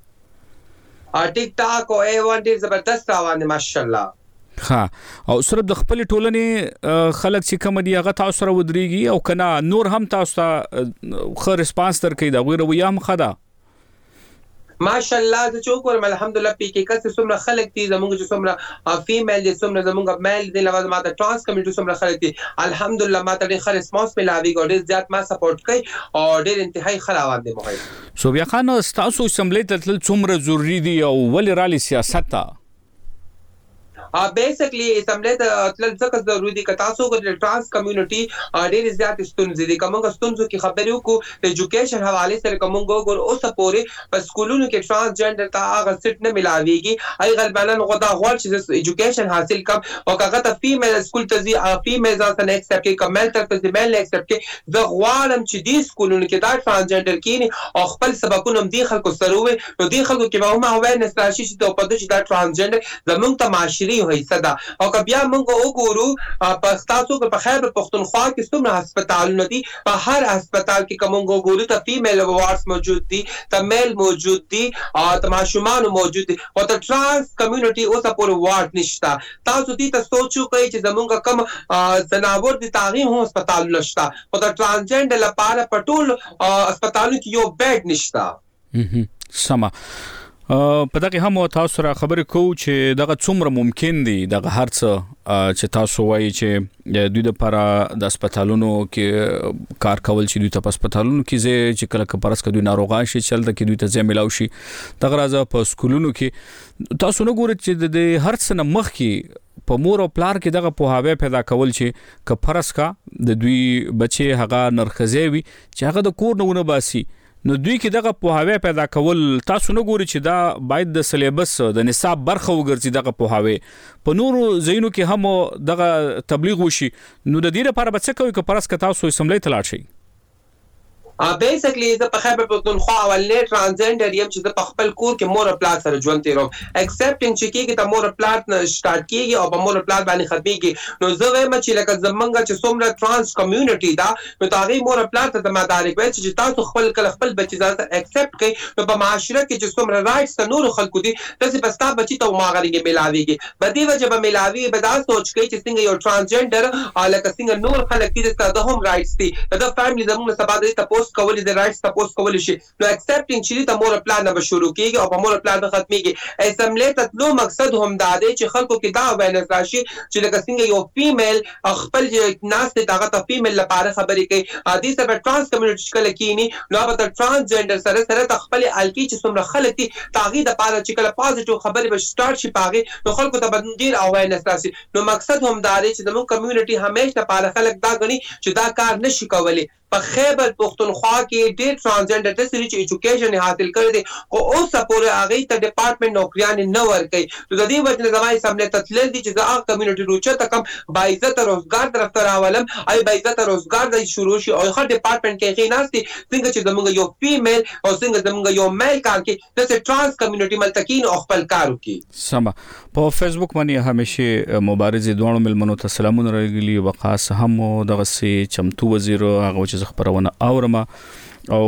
ا ټیک ټاک او ای وان ډیر زبردست روان دی ماشاءالله ها او صرف د خپل ټولنې خلک چې کوم دی هغه تاسو سره ودرېږي او کنه نور هم تاسو ته خو ریسپانس درکې دا غوړ ویا هم خدا ماشاءالله د چوکور الحمدلله پی کې کس څومره خلک دي زموږ چې څومره فیمیل دي څومره زموږ میل دي لوازم ماته ترانس کمیټي څومره خلک دي الحمدلله ماته ډېر ښه ریسپانس ملاوي ګورې زیات ما سپورټ کوي او ډېر انتهایی خلاوان دي مخای صوبیا خان تاسو اسمبلی ته تل څومره ضروری دي او ول رالي سیاست ته ا بیسیکلی اسمبلی ته تل څه ضروري دي که تاسو د ټرانس کمیونټي ډېر زیات ستونزې دي کومه ستونزو کې خبرې وکړو د ایجوکیشن حواله سره کومه ګور او سپورې په سکولونو کې ټرانس جندر ته هغه سټ نه ملاويږي ای غالبا غوډا غوړ چې ایجوکیشن حاصل کم او هغه ته فیمیل سکول ته زی فیمیل ځان نه ایکسپټ کې کمل تر ته میل ایکسپټ کې د غوالم چې دی سکولونو کې دا ټرانس جندر کې او خپل سبقونه دی خلکو سره وي نو دی خلکو کې به هم اویرنس راشي چې په دې چې دا ټرانس جندر زموږ ته معاشري حصہ ده او که بیا موږ وګورو په تاسو په خیبر پختونخوا کې څومره هسپتالونه دي په هر هسپتال کې کوم وګورو ته فیمیل وارډز موجود دي ته میل موجود دي او ته ماشومان موجود دي او ته ترانس کمیونټي اوسه پور وارډ نشته تاسو دې ته سوچو کوي چې زمونږ کم زناور دي تاغي هم هسپتال نشته او ته ترانسجنډر لپاره پټول هسپتالونو کې یو بیډ نشته سما په دغه هم تاسو سره خبرې کوو چې دغه څومره ممکن دي دغه هرڅه چې تاسو وایي چې دوی د لپاره د هسپتالونو کې کار کول چې دوی ته په هسپتالونو کې زه چې کله کپرس کې دوی ناروغان شي چې د کې دوی ته ځای ملاوي شي دغه راځه په سکولونو کې تاسو نه ګورئ چې د هرڅه نه مخ کې په مور او پلار کې دغه پوهاوی پیدا کول چې ک فرض کا د دوی بچي هغه نرخزی وي چې هغه د کور نه ونه باسي نو دوی کې دغه پوهاوی پیدا کول تاسو نه ګوري چې دا باید د سلیبس د نصاب برخه وګرځي دغه پوهاوی په نورو ځایونو کې هم دغه تبلیغ وشي نو د دې لپاره به څه کوي که پرس که تاسو اسمبلی ته لاړ شئ بیسیکلی زه په خیبر پختونخوا اولنې ترانسجنډر یم چې زه په خپل کور کې مور او پلار سره ژوند تیروم اکسپټینګ چې کېږي د مور او پلار نه سٹارټ کېږي او په مور او پلار باندې ختمېږي نو زه وایم چې لکه زمونږ چې څومره ترانس کمیونټي دا نو د هغې مور او پلار ته د مدارک وایي چې تاسو خپل کله خپل بچي ځان ته اکسپټ کړئ نو په معاشره کې چې څومره رایټس د نورو خلکو دي داسې به ستا بچي ته هماغلې میلاویږي په دې وجه به میلاویږي به دا سوچ کوي چې څنګه یو ترانسجنډر لکه څنګه نور خلک دي د هم رایټس دي د فیملی زموږ سبا د تاسو کولی د رایټس تاسو کولی شي نو اکسپټینګ چې د مور پلان نه شروع کیږي او په مور پلان نه ختميږي اسمبلی ته نو مقصد هم دا دی چې خلکو کې دا اورنس راشي چې لکه څنګه یو فیمیل خپل ناس ته دغه ته فیمیل لپاره خبرې کوي حدیث په ترانس کمیونټي کله کینی نو په ترانس جندر سره سره خپل الکی چې څومره خلک دي تاغي د پاره چې کله پازیټیو خبرې به سٹارټ شي پاغي نو خلکو ته بدن ډیر اورنس راشي نو مقصد هم دا دی چې د مو کمیونټي همیشه لپاره خلک دا غني چې دا کار نشي کولی په خیبر پختونخوا کې ډېر ترانسجنډر ته سړي چې ایجوکیشن حاصل کړی دی او اوس پورې هغه ته ډپارټمنټ نوکریان نه ورکړي نو د دې وجه نه زمای سمله تتلل دي چې زه هغه کمیونټي روچه تکم باعزت روزګار طرف ته راولم ای باعزت روزګار د شروع شي او هر ډپارټمنټ کې غیناستي څنګه چې زموږ یو فیمیل او څنګه زموږ یو میل کار کې د ترانس کمیونټي ملتکین او خپل کار وکړي سم په فیسبوک باندې همیشه مبارزې دوه ملمنو ته سلامونه راغلي وقاص هم دغه سي چمتو وزیر هغه چې خبرونه اورم او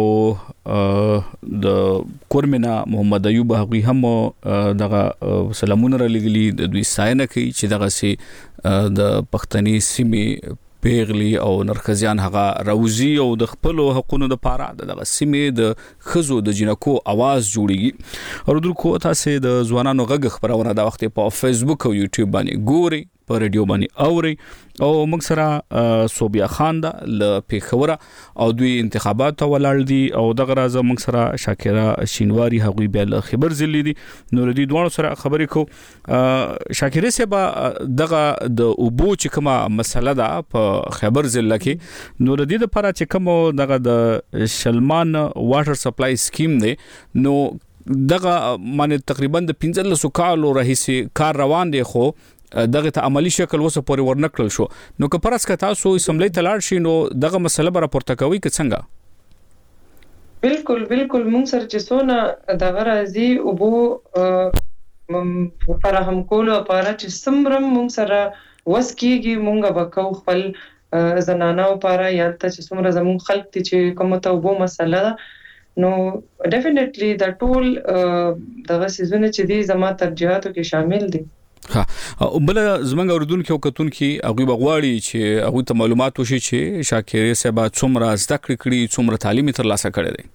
د کورمنا محمد ایوب هغوی هم دغه سلامونه را لګلی د دوی ساينه کوي چې دغه سي د پښتني سیمې پیغلی او نرخزیان هغه روزي او د خپل حقوقو د پاره دغه سیمې د خزو د جنکو आवाज جوړیږي او درکو تاسو د ځوانانو غږ خبرونه د وخت په فیسبوک او یوټیوب باندې ګوري په ریډیو باندې اوري او موږ سره صوبیا خان دا ل پیښوره او دوی انتخابات ولاړ دي او دغه راز موږ سره شاکره شینواری هغوی بیا ل خبر زلی دي نو ردی دوه سره خبرې کو شاکره سبا دغه د اوبو چې کومه مسله ده په خبر ضلع کې نو ردی د لپاره چې کوم دغه د شلمان واټر سپلای سکیم دی نو دغه معنی تقریبا د پنځلس کالو راهیسي کار روان دی خو دغه ته عملی شکل وسه پورې ورنکړل شو نو که پرس که تاسو اسمبلی ته لاړ شئ نو دغه مسله به راپورته کوي که څنګه بالکل بالکل موږ سره چې څونه دغه راځي او بو فراهم کولو لپاره چې سمرم موږ سره وس کیږي موږ به کو خپل زنانه لپاره یا ته چې څومره زموږ خلک دي چې کومه ته وبو مسله نو ډیفینیټلی دا ټول دغه سيزونه چې دي زما ترجیحاتو کې شامل دي ها بل زمنګ اوردون کې وکتون کې هغه بغواړي چې هغه ته معلومات وشي چې شاکر صاحب څومره زده کړې کړې څومره تعلیم تر لاسه کړې دي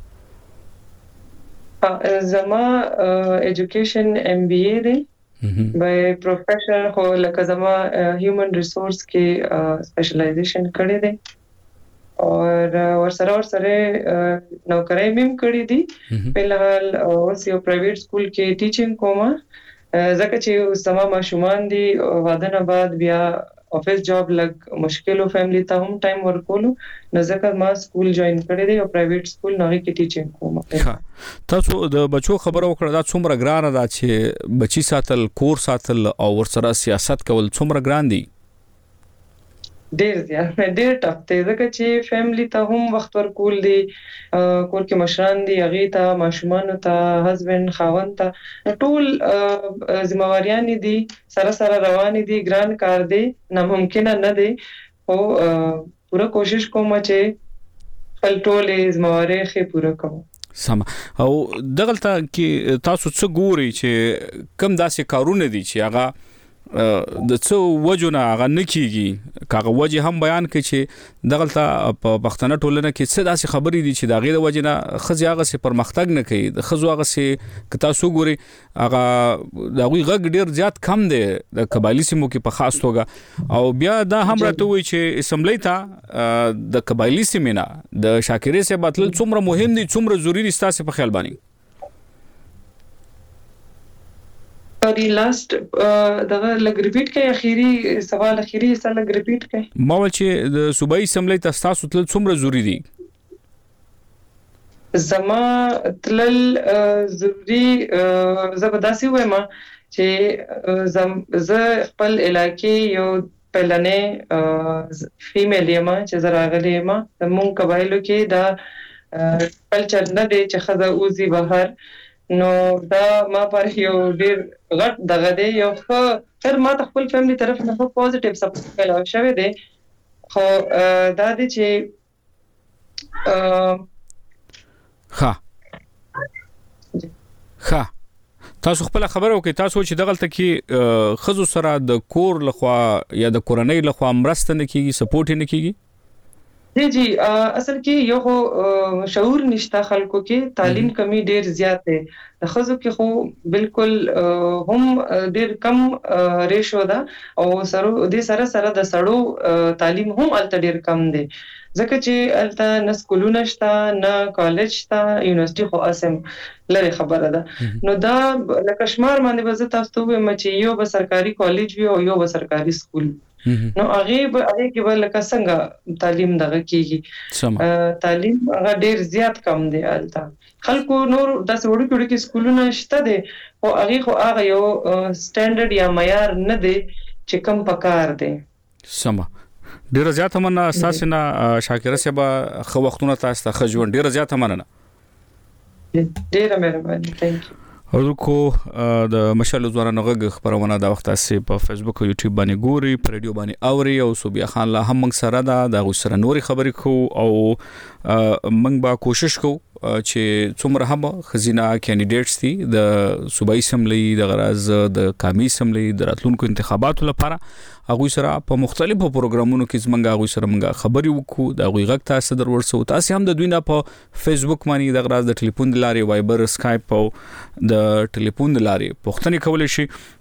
زما ایجوکیشن ام بی ای دی by profession خو لکه زما هیومن ریسورس کې سپیشلایزیشن کړی دی او ورسره ورسره نوکری مم کړی دی په لحال اوس یو پرایویټ سکول کې ټیچینګ کوم ځکه چې سما ماشومان دي واده نه بعد بیا افیس جاب لګ مشکلو فیملی ته هم ټایم ورکولو نو ځکه ما سکول جوائن کړی دی او پرایویټ سکول نه کې ټیچینګ کوم تاسو د بچو خبرو وکړه دا څومره ګران ده چې بچی ساتل کور ساتل او ورسره سیاست کول څومره ګران دي ډیر زیات ډیر ټاپ دی ځکه چې فیملی ته هم وخت ورکول دي کور کې مشران دي هغه ته ماشومان ته هسبند خاوند ته ټول ذمہواریان دي سره سره روان دي ګران کار دی ناممکن نه دی او پوره کوشش کوم چې خپل ټول ذمہواری خې پوره کوم سم او دغلطه کې تاسو څه ګوري چې کم داسې کارونه دي چې هغه د څو وجونه هغه نکېږي کاغه وجه هم بیان کړي چې دغلطه په پښتنه ټولنه کې څه داسې خبرې دي چې داغه د وجنه خزي هغه سي پرمختګ نه کوي د خزو هغه سي کتا سو ګوري هغه دغه غږ ډیر زیات کم دی د قبایلی سیمو کې په خاص توګه او بیا دا هم راته وي چې اسمبلی ته د قبایلی سیمه د شاکرې سه بتل څومره مهم دي څومره ضروری دي تاسو په خیال باندې سوري لاست دغه لګ ریپیټ کړئ اخیری سوال اخیری سره لګ ریپیټ کړئ ما ول چې د صوبایي اسمبلی تاسو تل څومره ضروری دي زما تل ضروری زبرداسي وایم چې زم ز خپل علاقې یو پلنې فیمیل یم چې زراغلی یم مونږ قبایلو کې دا کلچر نه دی چې خزه اوزي بهر نو دا ما پر یو ډیر غټ دغه دی یو خر ما خپل فیملی طرف نه پوزټیو سپورټ کړو شوی دی خو دا دی چې ها ها تاسو خپل خبرو کې تاسو چې دغلت کې خزو سره د کور لخوا یا د کورنۍ لخوا مرسته نه کیږي سپورټ نه کیږي جی جی اصل کې یو شعور نشته خلکو کې تعلیم کمی ډیر زیات دی د خزو کې خو بالکل هم ډیر کم ریشو ده او سره د سره سره د سړو تعلیم هم الته ډیر کم دی ځکه چې الته نه سکولونه شته نه کالج شته یونیورسيټي خو اسم لري خبره ده نو دا لکه شمار باندې به تاسو ته وایم چې یو به سرکاري کالج وي او یو به سرکاري سکول نو هغه به هغه کې به لکه څنګه تعلیم دغه کیږي تعلیم هغه ډیر زیات کم دی الته خلکو نور د سوړو کې کې سکولونه شته دي او هغه خو هغه یو سټانډرډ یا معیار نه دی چې کم پکار دی سم ډیر زیات مننه اساسنا شاکر صاحب خو وختونه تاسو ته خجون ډیر زیات مننه ډیر مهرباني ثانک یو ورکو د مشال ځوانانو غږ خبرونه د وخت اسې په فیسبوک او یوټیوب باندې ګوري په رادیو باندې اوري او صوبیا خان لا هم موږ سره دا د غوسره نوري خبرې کو او موږ به کوشش کو چې څومره هم خزینه کینډیډیټس دي د صوبایي اسمبلی د غراز د قومي اسمبلی د راتلونکو انتخاباتو لپاره هغه سره په مختلفو پروګرامونو کې زمونږ هغه سره موږ خبرې وکړو د هغه غږ تاسو درورسو تاسو هم د دوی نه په فیسبوک باندې د غراز د ټلیفون د لارې وایبر اسکایپ او د ټلیفون د لارې پوښتنه کولای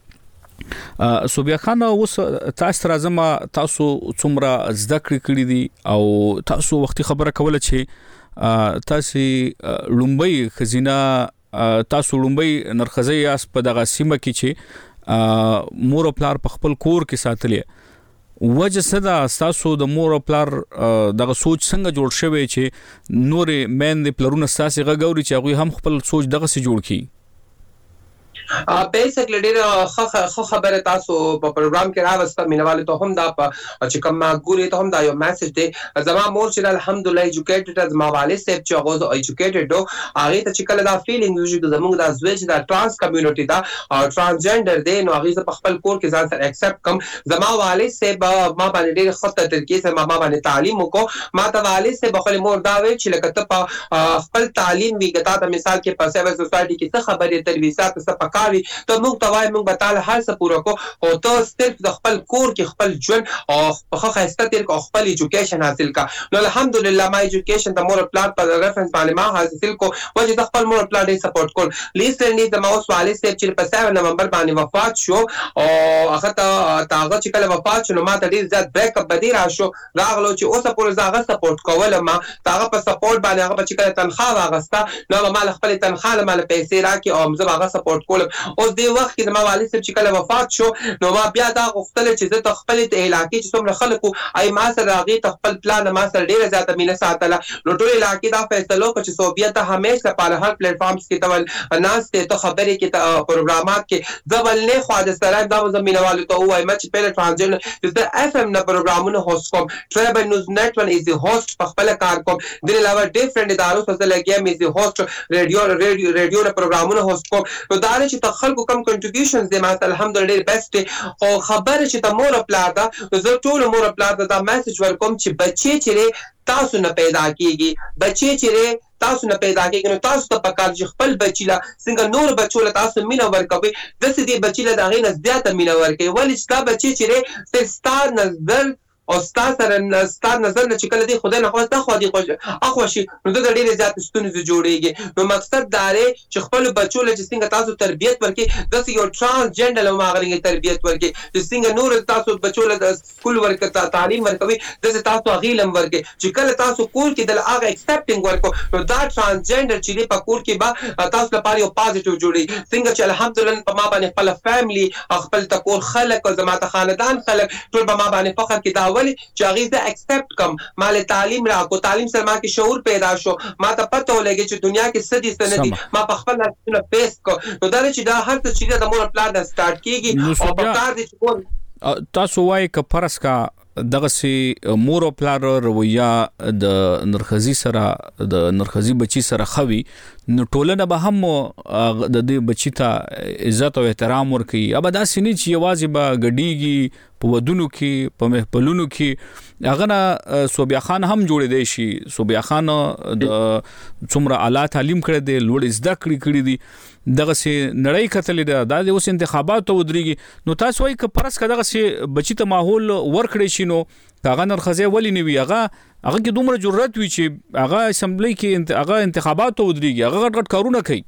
شي صوبیا خان اوس تاسو راځم تاسو څومره زده کړې کړې دي او تاسو وختي خبره کوله چې تاسو لومبي خزینه تاسو لومبي نرخزي اس په دغه سیمه کې چې مور او پلار په خپل کور کې ساتلې وجه صدا تاسو د مور او پلار دغه سوچ څنګه جوړ شوی چې نورې مین د پلرونه تاسو غوړي چې هغه هم خپل سوچ دغه سي جوړ کړي بیسیکلی ډیر خو خبره تاسو په پروګرام کې راوسته مینوالو ته هم دا چې کوم ګوري ته هم دا یو میسج دی زما مور چې الحمدلله ایجوکیټډ از ما والد صاحب چې هغه ایجوکیټډ او هغه ته چې کله دا فیلینګ ویږي زموږ د ازویج د ترانس کمیونټي دا ترانسجندر دی نو هغه په خپل کور کې ځان سره ایکسپټ کم زما والد صاحب ما باندې ډیر خطه ترکیه سره ما باندې تعلیم وکړو ما ته والد صاحب خپل مور دا وی چې لکه ته خپل تعلیم ویګتا ته مثال کې په سیویل سوسایټي کې څه خبرې ترویسات څه پکاري ته موږ ته وای موږ به تعالی هر څه پوره کو او ته صرف د خپل کور کې خپل ژوند او په خاصه تیر کو خپل ایجوکیشن حاصل کا نو الحمدلله ما ایجوکیشن د مور پلان په ریفرنس باندې ما حاصل کو وجه د خپل مور پلان ډیر سپورټ کول لیسټرلی د ماوس والد صاحب چې په سبعه نومبر باندې وفات شو او هغه ته تاغه چې کله وفات شو نو ما ته ډیر زیات بریک اپ بدی را شو راغلو چې اوسه پورې زاغه سپورټ کول ما تاغه په سپورټ باندې هغه چې کله تنخواه واغسته نو ما خپل تنخواه مال پیسې راکې او زما هغه سپورټ کول اوس دی وخت کې د ما والد صاحب چې کله وفات شو نو ما بیا دا غوښتل چې زه خپل ته علاقې چې څومره خلکو اي ما سره هغه ته خپل پلان ما سره ډیره زیاته مینه ساتله نو ټول علاقې دا فیصله وکړه چې صوبیت همیشه په هر پلیټ فارمز کې تول ناس ته خبرې کې پروګرامات کې ځبل نه خو د سره دا زمينوالو ته وای ما چې په ترانزجن د اف ام نه پروګرامونه هوست کوم ټریبل نیوز نت ون از دی هوست په خپل کار کوم د علاوه ډیفرنٹ ادارو سره لګیا مې دی هوست رادیو رادیو رادیو پروګرامونه هوست کوم نو دا چې خلکو کم کنټریبیوشنز دي ما الحمدلله بیسټ او خبره چې د مور پلار دا زه ټول مور پلار دا میسج ورکوم چې بچي چې تاسو نه پیدا کیږي بچي چې تاسو نه پیدا کیږي نو تاسو ته پکار چې خپل بچی لا څنګه نور بچو له تاسو مینا ورکوي د دې بچی له دغه نه زیاته مینا ورکوي ولې چې دا بچي چې ستار نظر او ستا سره ستا نظر نه چې کله دی خدای نه خواسته خو دی خوش اخو شي نو د ډېرې زیات ستونزې جوړيږي. نو مقصد دا دی چې خپل بچو له څنګه تاسو تربيت ورکړي د یو ترانسجنډر او ماغري تربيت ورکړي چې څنګه نور تاسو بچو له سکول ورکړه تعلیم ورکوي د تاسو غیلم ورکړي چې کله تاسو کول کې د هغه ایکسپټینګ ورکو نو دا ترانسجنډر چې په کول کې با تاسو لپاره یو پازیټیو جوړي څنګه چې الحمدلله په ما باندې خپل فیملی خپل تکور خلک او زماته خاندان خلک ټول په ما باندې فخر کې دا ولي چې هغه زه ایکسپټ کم مال تعلیم راکو تعلیم سره ما کې شعور پیدا شو ما ته پته ولګي چې دنیا کې سدي سندي ما په خپل لاسونه پیس کو نو دا چې دا هر څه چې د مور پلان د سٹارټ کیږي او په کار دي چې تاسو وایي ک فرض کا دغه سي مور او پلار رویه د نرخزي سره د نرخزي بچي سره خوي نو ټولنه به هم د دې بچی ته عزت او احترام ورکي ابدا سني چې یوازې به غډيږي په ودونو کې په محفلونو کې هغه نه صوبیا خان هم جوړې دی شي صوبیا خان د څومره اعلی تعلیم کړی دی لوړ زده کړې کړې دي دغه سي نړۍ کتلې ده د اوس انتخابات ودرېږي نو تاسو وايي ک پرس کداغه سي بچی ته ماحول ورکړی شي نو هغه نرخزه ولې نیوي هغه هغه کې دومره جرأت وي چې هغه اسمبلی کې هغه انتخابات ودرېږي هغه غټ غټ کارونه کوي.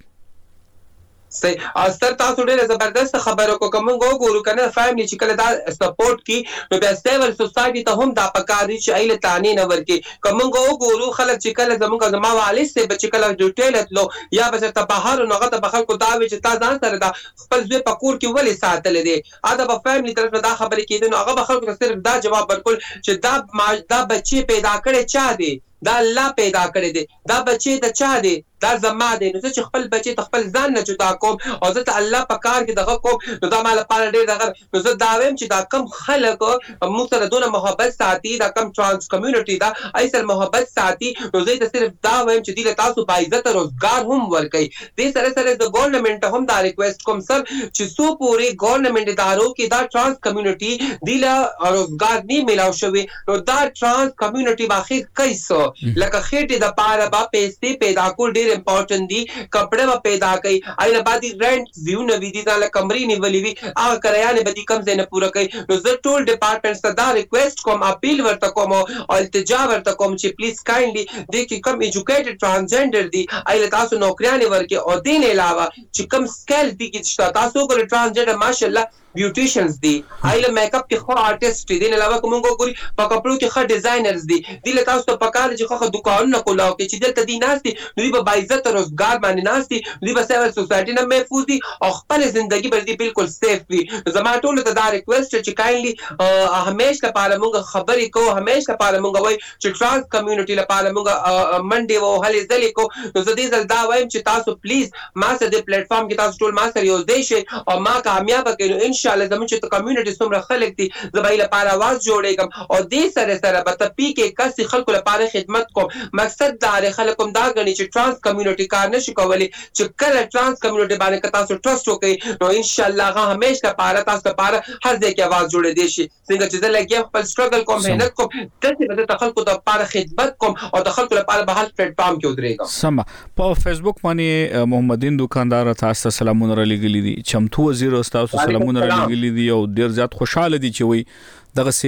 صحیح اثر تاسو ډېر زبردست خبرو کو کوم وګورو کنه فیملی چې کله دا سپورټ کی نو بیا سیول سوسایټي ته هم دا پکاري چې ایله تانی نه ورکی کوم وګورو خلک چې کله زموږ زما والي سه بچ کله جوټیلت لو یا به ته بهر نو غته بخل کو دا چې تا ځان سره دا خپل ځای پکور کې ولې ساتل دي ادا په فیملی طرف دا خبرې کیدنه هغه بخل کو صرف دا جواب ورکول چې دا دا بچي پیدا کړي چا دي دا الله پیدا کړی دی دا بچي د چا دی دا زما دی نو چې خپل بچي خپل ځان نه جدا کوم او زه ته الله په کار کې دغه کوم نو دا مال په ډېر دغه نو زه دا وایم چې دا کم خلک موږ سره دونه محبت ساتي دا کم ترانس کمیونټي دا ایسل محبت ساتي نو زه ته صرف دا وایم چې دله تاسو په عزت روزګار هم ورکړي دې سره سره د ګورنمنت هم دا ریکوست کوم سر چې سو پوری ګورنمنت ادارو کې دا ترانس کمیونټي دله روزګار نه ملاو شوی نو دا ترانس کمیونټي باخیر کیسو لکه خېټه د پاره با پیسې پیدا کول ډېر امپورټنت دي کپڑے با پیدا کوي ایله باندې رنٹ زیو نه وی دي دا کمرې نیولې وی هغه کرایانه به دي کم ځای نه پوره کوي نو زه ټول ډپارټمنټس ته دا ریکوست کوم اپیل ورته کوم او التجا ورته کوم چې پلیز کایندلی د کی کم ایجوکیټډ ترانسجنډر دي ایله تاسو نوکریانه ورکه او دین علاوه چې کم سکیل دي چې تاسو ګور ترانسجنډر ماشاءالله بیوټیشنز دي ایله میک اپ کې خو آرټیست دي نه علاوه کوم ګوري په کپړو کې خو ډیزاینرز دي دله تاسو ته پکاره چې خو دکان نه کولاو کې چې دلته دي ناشتي دوی به باعزت روزګار باندې ناشتي دوی به سیول سوسایټي نه محفوظ دي او خپل ژوندۍ باندې بالکل سیف وي زما ټول ته دا ریکوست چې کایندلی همیشه لپاره موږ خبرې کوو همیشه لپاره موږ وای چې ترانس کمیونټي لپاره موږ منډي وو هلي ځلې کو نو زه دې ځل دا وایم چې تاسو پلیز ما سره د پلیټ فارم کې تاسو ټول ما سره یو ځای شئ او ما کامیاب کړو ان شاء الله زموږ چې کمیونټي څومره خلک دي زبایله لپاره आवाज جوړېږم او دې سره سره به ته پی کې کسي خلکو لپاره خدمت کوم مقصد دا لري خلکو دا غني چې ترانس کمیونټي کار نشي کولای چې کله ترانس کمیونټي باندې تاسو ټرست وکړي نو ان شاء الله هغه همیشه لپاره تاسو لپاره هر ځای کې आवाज جوړې دي شي څنګه چې زه لګي خپل سټرګل کوم مهنت کوم دغه د خلکو لپاره خدمت کوم او د خلکو لپاره به هر پلیټ فارم کې ودرېږم سم په فیسبوک باندې محمدین دکاندار تاسو سلامونه را لګلې دي چمتو وزیر تاسو سلامونه را لګلې دي او ډیر زیات خوشاله دي چې وي دغه سي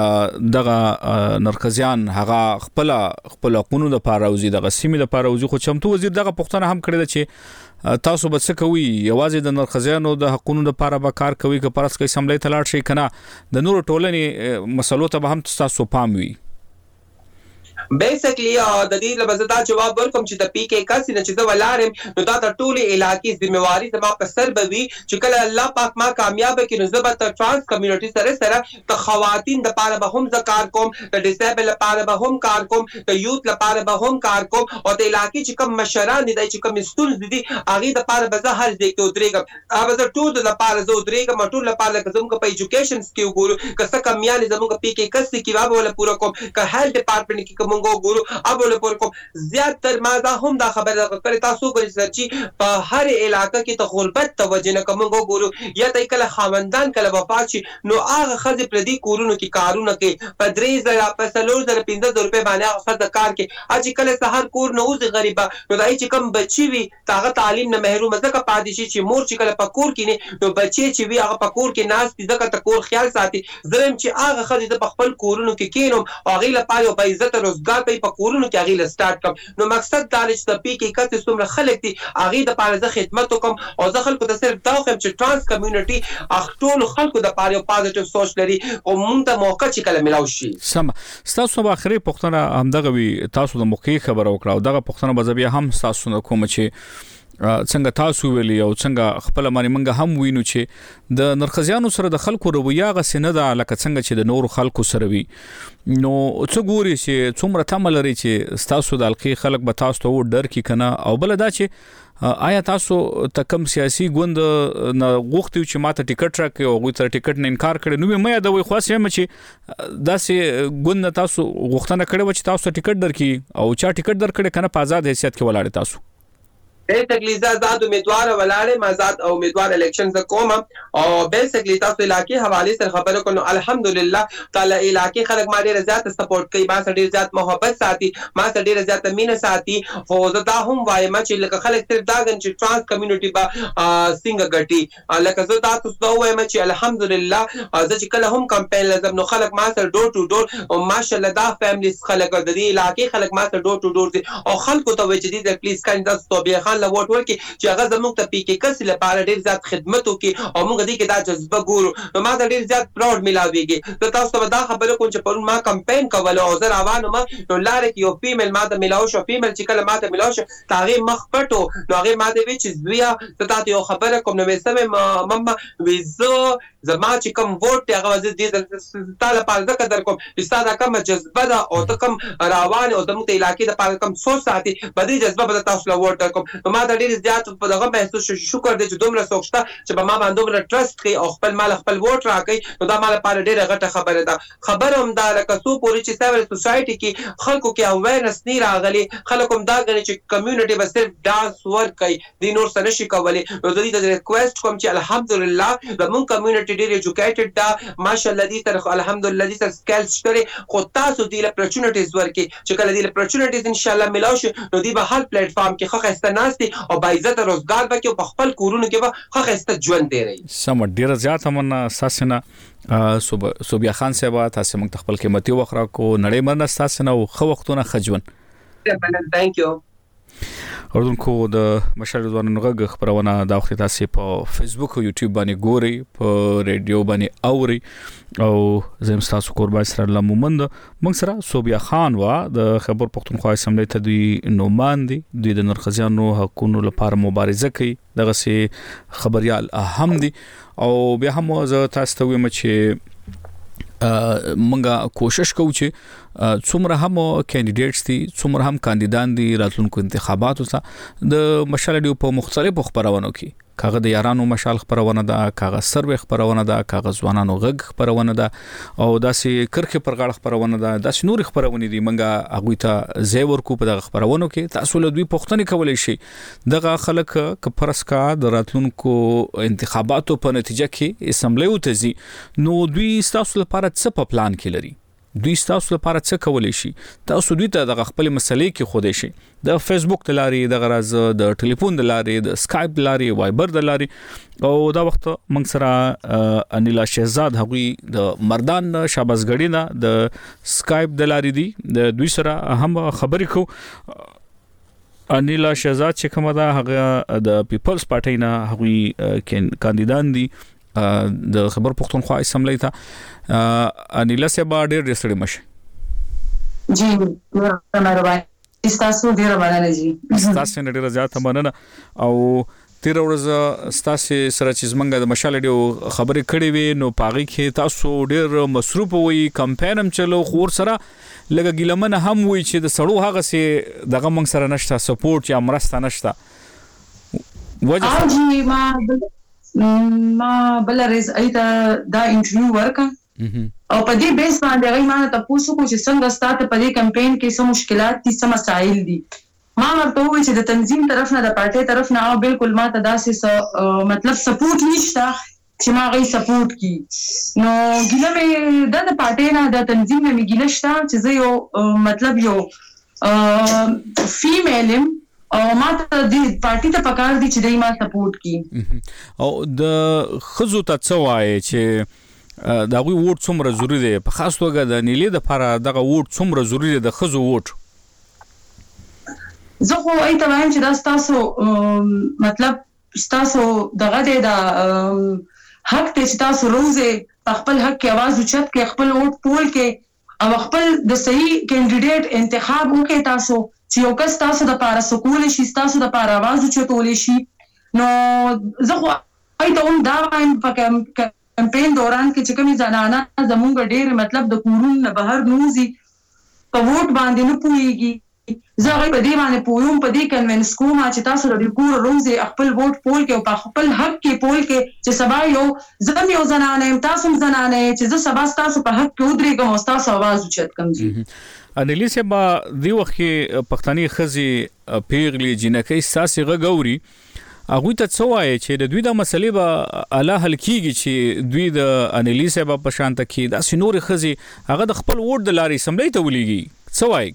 دغه نرکزیان هغه خپل خپل قانون د پاروزي دغه سیمه د پاروزي خو چمتو وزیر دغه پښتنه هم کړی چې تاسو به څه کوي یوازې د نرکزیانو د حقونو د پاره به کار کوي که پرس کې سملې تلاړ شي کنه د نور ټولنې مسلو ته به هم تاسو پام وي بیسیکلی د دې لپاره دا جواب ورکوم چې د پی کې کسي نه چې دا ولارم نو دا د ټولي علاقې ذمہواری زما په سر بوي چې کله الله پاک ما کامیاب کړي نو زبر ته ترانس کمیونټي سره سره د خواتین د پاره به هم ذکر کوم د ډیسیبل لپاره به هم کار کوم د یوت لپاره به هم کار کوم او د علاقې چې کوم مشران دي چې کوم مسؤل دي هغه د پاره به زه هر ځای کې ودرېږم هغه زه ټول د لپاره زه ودرېږم ټول لپاره زموږ په ایجوکیشن کې وګورو که څه کمیان زموږ پی کې کسي کې وابه ولا پورا کوم که هیلث ډپارټمنټ کې کوم کومنګو ګورو ابل پر کوم زیات تر ما دا هم دا خبره کړی تاسو کوی چې په هر علاقې کې ته غربت توجه نه کومنګو ګورو یا ته کله خاوندان کله وفات شي نو هغه خځې پر دې کورونو کې کارونه کوي په درې زره په څلور زره پنځه زره روپۍ باندې هغه خځه کار کوي اچې کله سهار کور نه وځي غریبه نو دای چې کم بچي وي هغه تعلیم نه محروم ځکه پاتې شي چې مور چې کله په کور کې نه نو بچي چې وي هغه په کور کې ناس دي ځکه ته کور خیال ساتي زرم چې هغه خځه په خپل کورونو کې کینوم او هغه لپاره په عزت روزګار په کورونو کې هغه سٹارټ کوم نو مقصد دا چې د پی کې کته څومره خلک دي هغه د پاره ز خدمت وکم او ځ خلکو ته صرف دا خو چې ترانس کمیونټي اخټول خلکو د پاره پازیټیو سوچ لري او مونږ ته موقع چې کله ملاو شي سم تاسو به اخري پښتنه همدغه وی تاسو د موقع خبر وکړه او دغه پښتنه بزبیا هم تاسو نه کوم چې څنګه تاسو ویلی او څنګه خپل مانی منګه هم وینو چې د نرخزیانو سره د خلکو رویه غسنه ده لکه څنګه چې د نور خلکو سره وي نو څو ګوري چې څومره تمل لري چې تاسو د القي خلک به تاسو ته ډر کی کنه او بل دا چې آیا تاسو تکم سیاسي ګوند نه غوښتي چې ماته ټیکټ راکړي او غوښتل ټیکټ نه انکار کړي نو مې دا وي خاص یم چې داسې ګوند تاسو غوښتنه کړې و چې تاسو ټیکټ درکې او چا ټیکټ درکړي کنه په آزاد حیثیت کې ولاړ تاسو د تکلیزه آزاد امیدوار ولاړې آزاد او امیدوار الیکشن ز کوم او بیسیکلی تاسو علاقې حواله سره خبرو کوم الحمدلله تعالی علاقې خلک ما ډیر زیات سپورټ کوي ما سره ډیر زیات محبت ساتي ما سره ډیر زیات مینه ساتي خو زه دا هم وایم چې لکه خلک صرف دا غن چې ترانس کمیونټي با څنګه غټي لکه زه تاسو دا وایم چې الحمدلله زه چې کله هم کمپاین لازم نو خلک ما سره ډور ټو ډور او ماشاءالله دا فیملیز خلک د دې علاقې خلک ما سره ډور ټو ډور دي او خلکو ته وایي چې دې پلیز کاین تاسو توبې خان لا ووټ ورکړي چې هغه زموږ ته پی کې کس لپاره ډیر زیات خدمت وکړي او موږ دې کې دا جذبه ګورو نو ما ته ډیر زیات پراود ملاويږي زه تاسو ته دا خبره کوم چې پرون ما کمپاین کول او زه روانم نو لاره کې یو فیمیل ما ته ملاو شو فیمیل چې کله ما ته ملاو شو تاغه مخ پټو نو هغه ما ته وی چې زویا ته تاسو یو خبره کوم نو وسمه ماما ویزو زما چې کوم ووټ هغه وځي دې تعالی په ځکه در کوم استاده کوم جذبه دا او ته کوم روان او زموږ ته علاقې د پاره کوم سوچ ساتي بدی جذبه به تاسو له ووټ در کوم نو ما ډیر زیات په دغه محسوس شکر دې چې دومره سوچتا چې به ما باندې دومره ټرست کوي او خپل مال خپل ووټ راکړي نو دا مال لپاره ډیره غټه خبره ده خبر هم دا لکه سو پوری چې سیول سوسایټي کې خلکو کې اویرنس نه راغلي خلکو هم دا غني چې کمیونټي به صرف ډانس ورک کوي د نور څه نشي کولای نو زه دې ریکوست کوم چې الحمدلله زموږ کمیونټي ډیر ایجوکیټډ دا ماشاءالله دې تر الحمدلله دې تر سکیلز شته خو تاسو دې له اپورچونټیز ورکي چې کله دې اپورچونټیز ان شاء الله ملاوي نو دې به هر پلیټ فارم کې خو خستناستي او باعزت روزګار وکي په خپل کورونو کې به خو خسته ژوند دی رہی سم ډیر زیات همنا ساسنه صوبیا خان صاحب تاسو موږ خپل قیمتي وخت را کو نړۍ مرنه ساسنه او خو وختونه خجون ثانک یو اوردونکو د مشال ځوانانو غږ خبرونه دا وخت تاسو په فیسبوک او یوټیوب باندې ګوري په ریډیو باندې اوري او زم تاسو قربان سره لمومند موږ سره صوبیا خان وا د خبر پښتونخوا اسمبلی ته دوی نومان دي دوی د نرخزیانو حقوقو لپاره مبارزه کوي دغه سي خبريال اهم دي او بیا هم زه تاسو ته وایم چې منګه کوشش کوو چې څومره هم کینډیډیټس دي څومره هم کاندیدان دي راتلونکو انتخاباتو ته د مشال ډیو په مختلفو خبرونو کې کاغه د یارانو مشال خبرونه ده کاغه سروي خبرونه ده کاغه ځوانانو غږ خبرونه ده او داسې کرخه پرغاړ خبرونه ده داسې نور خبرونه دي منګه اغوی ته زیور کو په دغه خبرونو کې تاسو له دوی پښتني کولای شي دغه خلک ک پرسکا د راتلونکو انتخاباتو په نتیجه کې اسمبلی وتزي نو دوی تاسو لپاره څه په پلان کې لري دوی تاسو لپاره څه کولای شي تاسو دوی ته د خپل مسلې کې خوده شي د فیسبوک د لارې د غرض د ټلیفون د لارې د اسکایپ د لارې وایبر د لارې او دا وخت موږ سره انیلا شهزاد هغوی د مردان شاباسګړی نه د اسکایپ د لارې دی د دوی سره هم خبرې کو انیلا شهزاد چې کومه ده هغه د پیپلز پارټي نه هغوی کاندیدان دي د خبر پښتونخوا اسمبلی ته انیلا سبا ډېر رسړې مشه جی مهرباني تاسو ډېر مننه جی تاسو ډېر زیات مننه او تیر ورځ تاسو سره چې زمونږ د مشال ډیو خبرې کړې وي نو پاغي کې تاسو ډېر مصروف وي کمپاین هم چلو خور سره لګ ګلمنه هم وي چې د سړو هغه سي دغه موږ سره نشته سپورټ یا مرسته نشته وجه جی ما ما بل ریز ایته دا انټرویو ورکا او په دې بیس باندې غي مانه تاسو کو چې څنګه ستاسو په دې کمپاین کې څه مشکلات دي څه مسائل دي ما ورته وویل چې د تنظیم طرف نه د پارټي طرف نه او بالکل ما ته داسې مطلب سپورټ نشته چې ما غي سپورټ کی نو ګیله مې د پارټي نه د تنظیم نه مې ګیله شته چې زه یو مطلب یو فیمیلم او ما ته د پارټي ته پکار دي چې دای ما سپورټ کی او د خزو ته څه وایي چې دا غوي ووټ څومره ضروری دی په خاص توګه د نیلې د لپاره دغه ووټ څومره ضروری دی د خزو ووټ زه خو ایته وایم چې دا تاسو مطلب تاسو دغه د حق ته تاسو روزه خپل حق کې आवाज اوچت کې خپل ووټ پول کې او خپل د صحیح کینډیډیټ انتخاب وکړئ تاسو چې یو کس تاسو د لپاره سکول شي تاسو د لپاره आवाज اوچتول شي نو زه خو ایته هم دا وایم په کمپاین دوران کې چې کومې زنانه زمونږ ډېر مطلب د کورون نه بهر نوزي په ووټ باندې نه پوهیږي زه هغوی په دې باندې پوهوم په دې کنوینس کوم چې تاسو د کور روزي خپل ووټ پول کې او په خپل حق کې پول کې چې سبا یو زه هم یو زنانه یم تاسو هم زنانه یې چې زه سبا ستاسو په حق کې ودرېږم او ستاسو اواز اوچت کړم جي انیلي صاحب دې وخت کې پښتني ښځې پیغلې جنکۍ ستاسې غږ اوري هغوی ته څه وایي چې د دوی د مسلې به اعلی حل کیږي چې دوی د انیلي صاحب په شانته کې داسې نورې ښځې هغه د خپل ووټ د لارې اسمبلۍ ته ولیږي څه وایي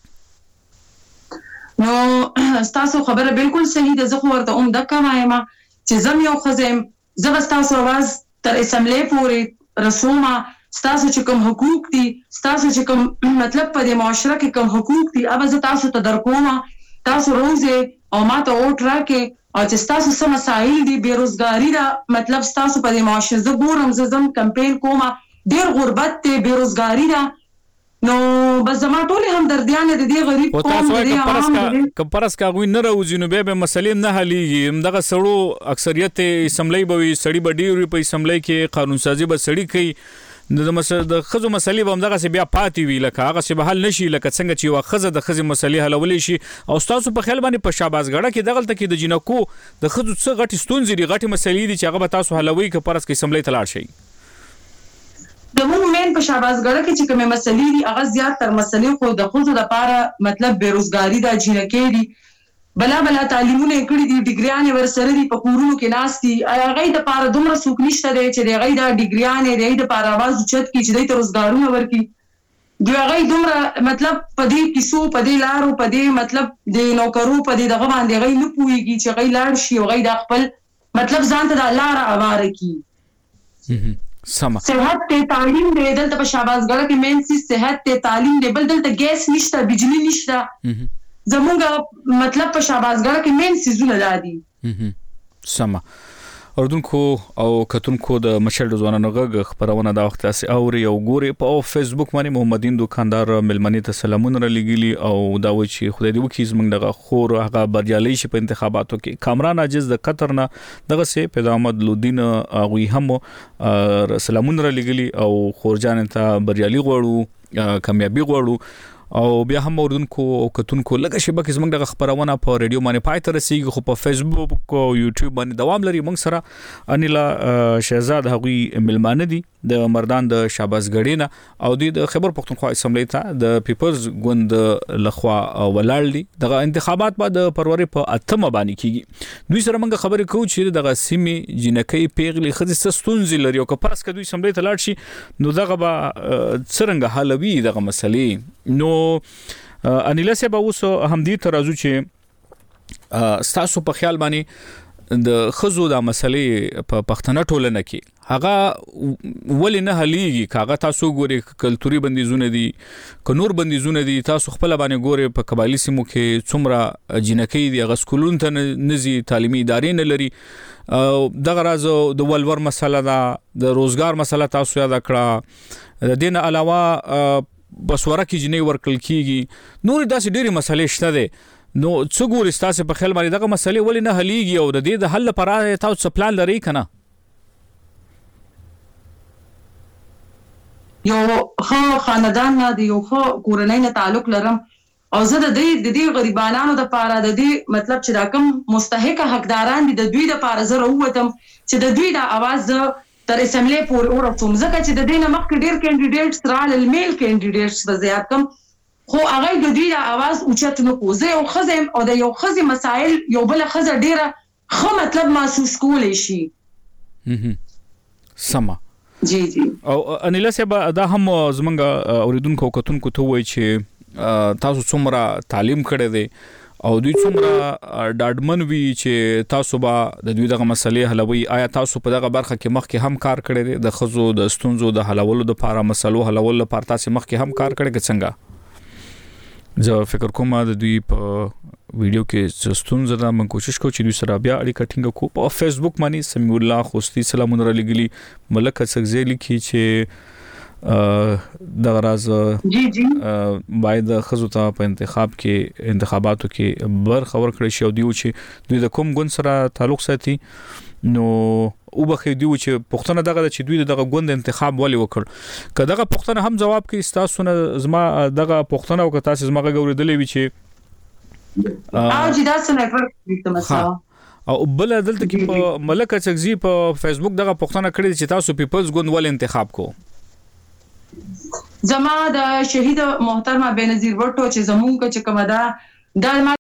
نو ستاسو خبره بالکل صحیح ده زه خو ورته هم دقه وایم چې زه م یو ښځه یم زه به ستاسو اواز تر اسمبلۍ پورې رسومه ستاسو چې کوم حقوق دي ستاسو چې کوم مطلب په دې معاشره کې کوم حقوق دي هغه زه تاسو ته درکومه تاسو روزه او ما ته ووټ راکړئ او چې ستاسو څه مسایل دي بیروزګاری ده مطلب ستاسو په دې معاشره زه ګورم زه ځم کمپاین کوم ډېر غربت دی بیروزګاری ده نو بس زما ټولې همدردیانې د دې غریب قوم د دې عوام که پرس که هغوی نه راوځي نو بیا به مسلې نه حلیږي همدغه سړو اکثریت اسمبلۍ به وي سړي به ډېر وي په اسمبلۍ کې قانونسازي به سړي کوي د د ښځو مسلې به همدغسې بیا پاتې وي لکه هغسې به حل نه شي لکه څنګه چې یوه ښځه د ښځې مسلې حلولی شي او ستاسو په خیال باندې په شهبازګړه کې دغلته کې د جنکو د ښځو څه غټې ستونزې دي غټې مسلې دي چې هغه به تاسو حلوئ که فرض کړئ اسمبلۍ ته لاړ شئ زموږ مین په شهبازګړه کې چې کومې مسلې دي هغه زیات تر مسلې خو د ښځو دپاره مطلب بېروزګاري ده جنکۍ دي بلا بلا تعلیمونه کړي دي ډیګریانې ورسره دي په کورونو کې ناست دي هغوی دپاره دومره څوک نشته دی چې د هغوی دا ډیګریانې د هغوی دپاره اواز اوچت کړي چې دوی ته روزګارونه ورکړي دوی هغوی دومره مطلب په دې کیسو په دې لارو په دې مطلب د نوکرو په دې دغه باندې هغوی نه پوهېږي چې هغوی لاړ شي هغوی دا خپل مطلب ځان ته دا لاره هواره کړي سمه صحت ته تعلیم دی دلته په شهبازګړه کې مین څیز صحت ته تعلیم دی بل دلته ګیس نشته بجلی نشته زمونږ مطلب په شهبازګړه کې مین سیزونه دا دي سمه اوردونکو او کتونکو د مشر د ځوانانو غږ خبرونه دا وخت تاسو اوري او ګوري په فیسبوک باندې محمدین دکاندار ملمنې ته سلامونه را لګیلی او دا و چې خدای دې وکړي زمونږ دغه خور هغه بریالي شي په انتخاباتو کې کامران عاجز د قطر نه دغه سه پیدا احمد لودین هغه هم سلامونه را لګیلی او خورجان ته بریالي غواړو کامیابی غواړو او بیا هم اوردونکو او کتونکو لکه شبکه زمنګ دغه خبرونه په ریډیو باندې پای ته رسیږي خو په فیسبوک او یوټیوب باندې دوام لري موږ سره انیلا شهزاد هغوی ملمانه دي د مردان د شهبازګړې نه او د خیبر پښتونخوا اسمبلی ته د پیپلز ګوند لخوا ولاړ دي دغه انتخابات بعد فروری په اتمه باندې کیږي دوی سره موږ خبرې کوو چې دغه سیمې جنکۍ پیغلې ښځې ستونزې لري او که پرس که دوی اسمبلی ته لاړ شي نو دغه به څرنګه حلوي دغه مسلې نو انیلا صاحب اوس همدې ته راځو چې ستاسو په خیال باندې د ښځو د مسلې په پښتنه ټولنه کې هغه ولې نه حلیږي که هغه تاسو ګورئ کلتوري بندیزونه دي که نور بندیزونه دي تاسو خپله باندې ګورئ په قبایلي سیمو کې څومره جنکۍ دي هغه سکولونو ته نه ځي تعلیمي ادارې نه لري دغه راز د ولور مسله ده د روزګار مسله تاسو یاده کړه د دې نه علاوه بسوره کې جنۍ ورکړل کېږي نورې داسې ډېرې مسلې شته دی نو څه ګورئ ستاسې په خیال باندې دغه مسلې ولې نه حلیږي او د دې د حل لپاره تاسو څه پلان لرئ که نه یو ښه خاندان نه د یو ښه کورنۍ نه تعلق لرم او زه د دې د دې غریبانانو دپاره د دې مطلب چې دا کوم مستحقه حقداران دي د دوی دپاره زه راووتم چې د دوی دا اواز زه تر اسمبلی پورې ورسوم ځکه چې د دې نه مخکې ډېر کینډیډیټس راغلل میل کینډیډیټس به زیات کم خو هغه د دوی د اواز اوچت نه کو زه یو خزم او د یو خزي مسائل یو بل خزه ډیره خو مطلب محسوس کولای شي سما جی جی او انیلا صاحب دا هم زمونږ اوریدونکو کتونکو ته وایي چې تاسو څومره تعلیم کړی دی او دوی څومره ډاډمن وي چې تاسو به د دوی دغه مسلې حلوي آیا تاسو په دغه برخه کې مخکې هم کار کړی دی د خزو د ستونزو د حلولو لپاره مسلو حلولو لپاره تاسو مخکې هم کار کړی څنګه زه فکر کوم د دوی په ویډیو کې ستونزه ده من کوشش کوم چې دوی سره بیا اړیکه ټینګ کو په فیسبوک باندې سمیع الله خوستی سلامونه را لګلی ملک څخه لیکي چې د غراز جی جی باید خزو ته په انتخاب کې انتخاباتو کې بر خبر کړی شو دیو چې دوی د کوم ګوند سره تعلق ساتي نو او بخې دیو چې پښتنه دغه چې دوی دغه ګوند انتخاب ولې وکړ کداغه پښتنه هم جواب کې تاسو نه زما دغه پښتنه او تاسو زما غوړېدلې وی چې او چې تاسو نه فرق مسله او بل دلته کې په ملک څخه په فیسبوک دغه پښتنه کړی چې تاسو پیپلز ګوند ول انتخاب کو زما د شهید محترمه بنظیر وټو چې زمونږ چې کومه دا د ما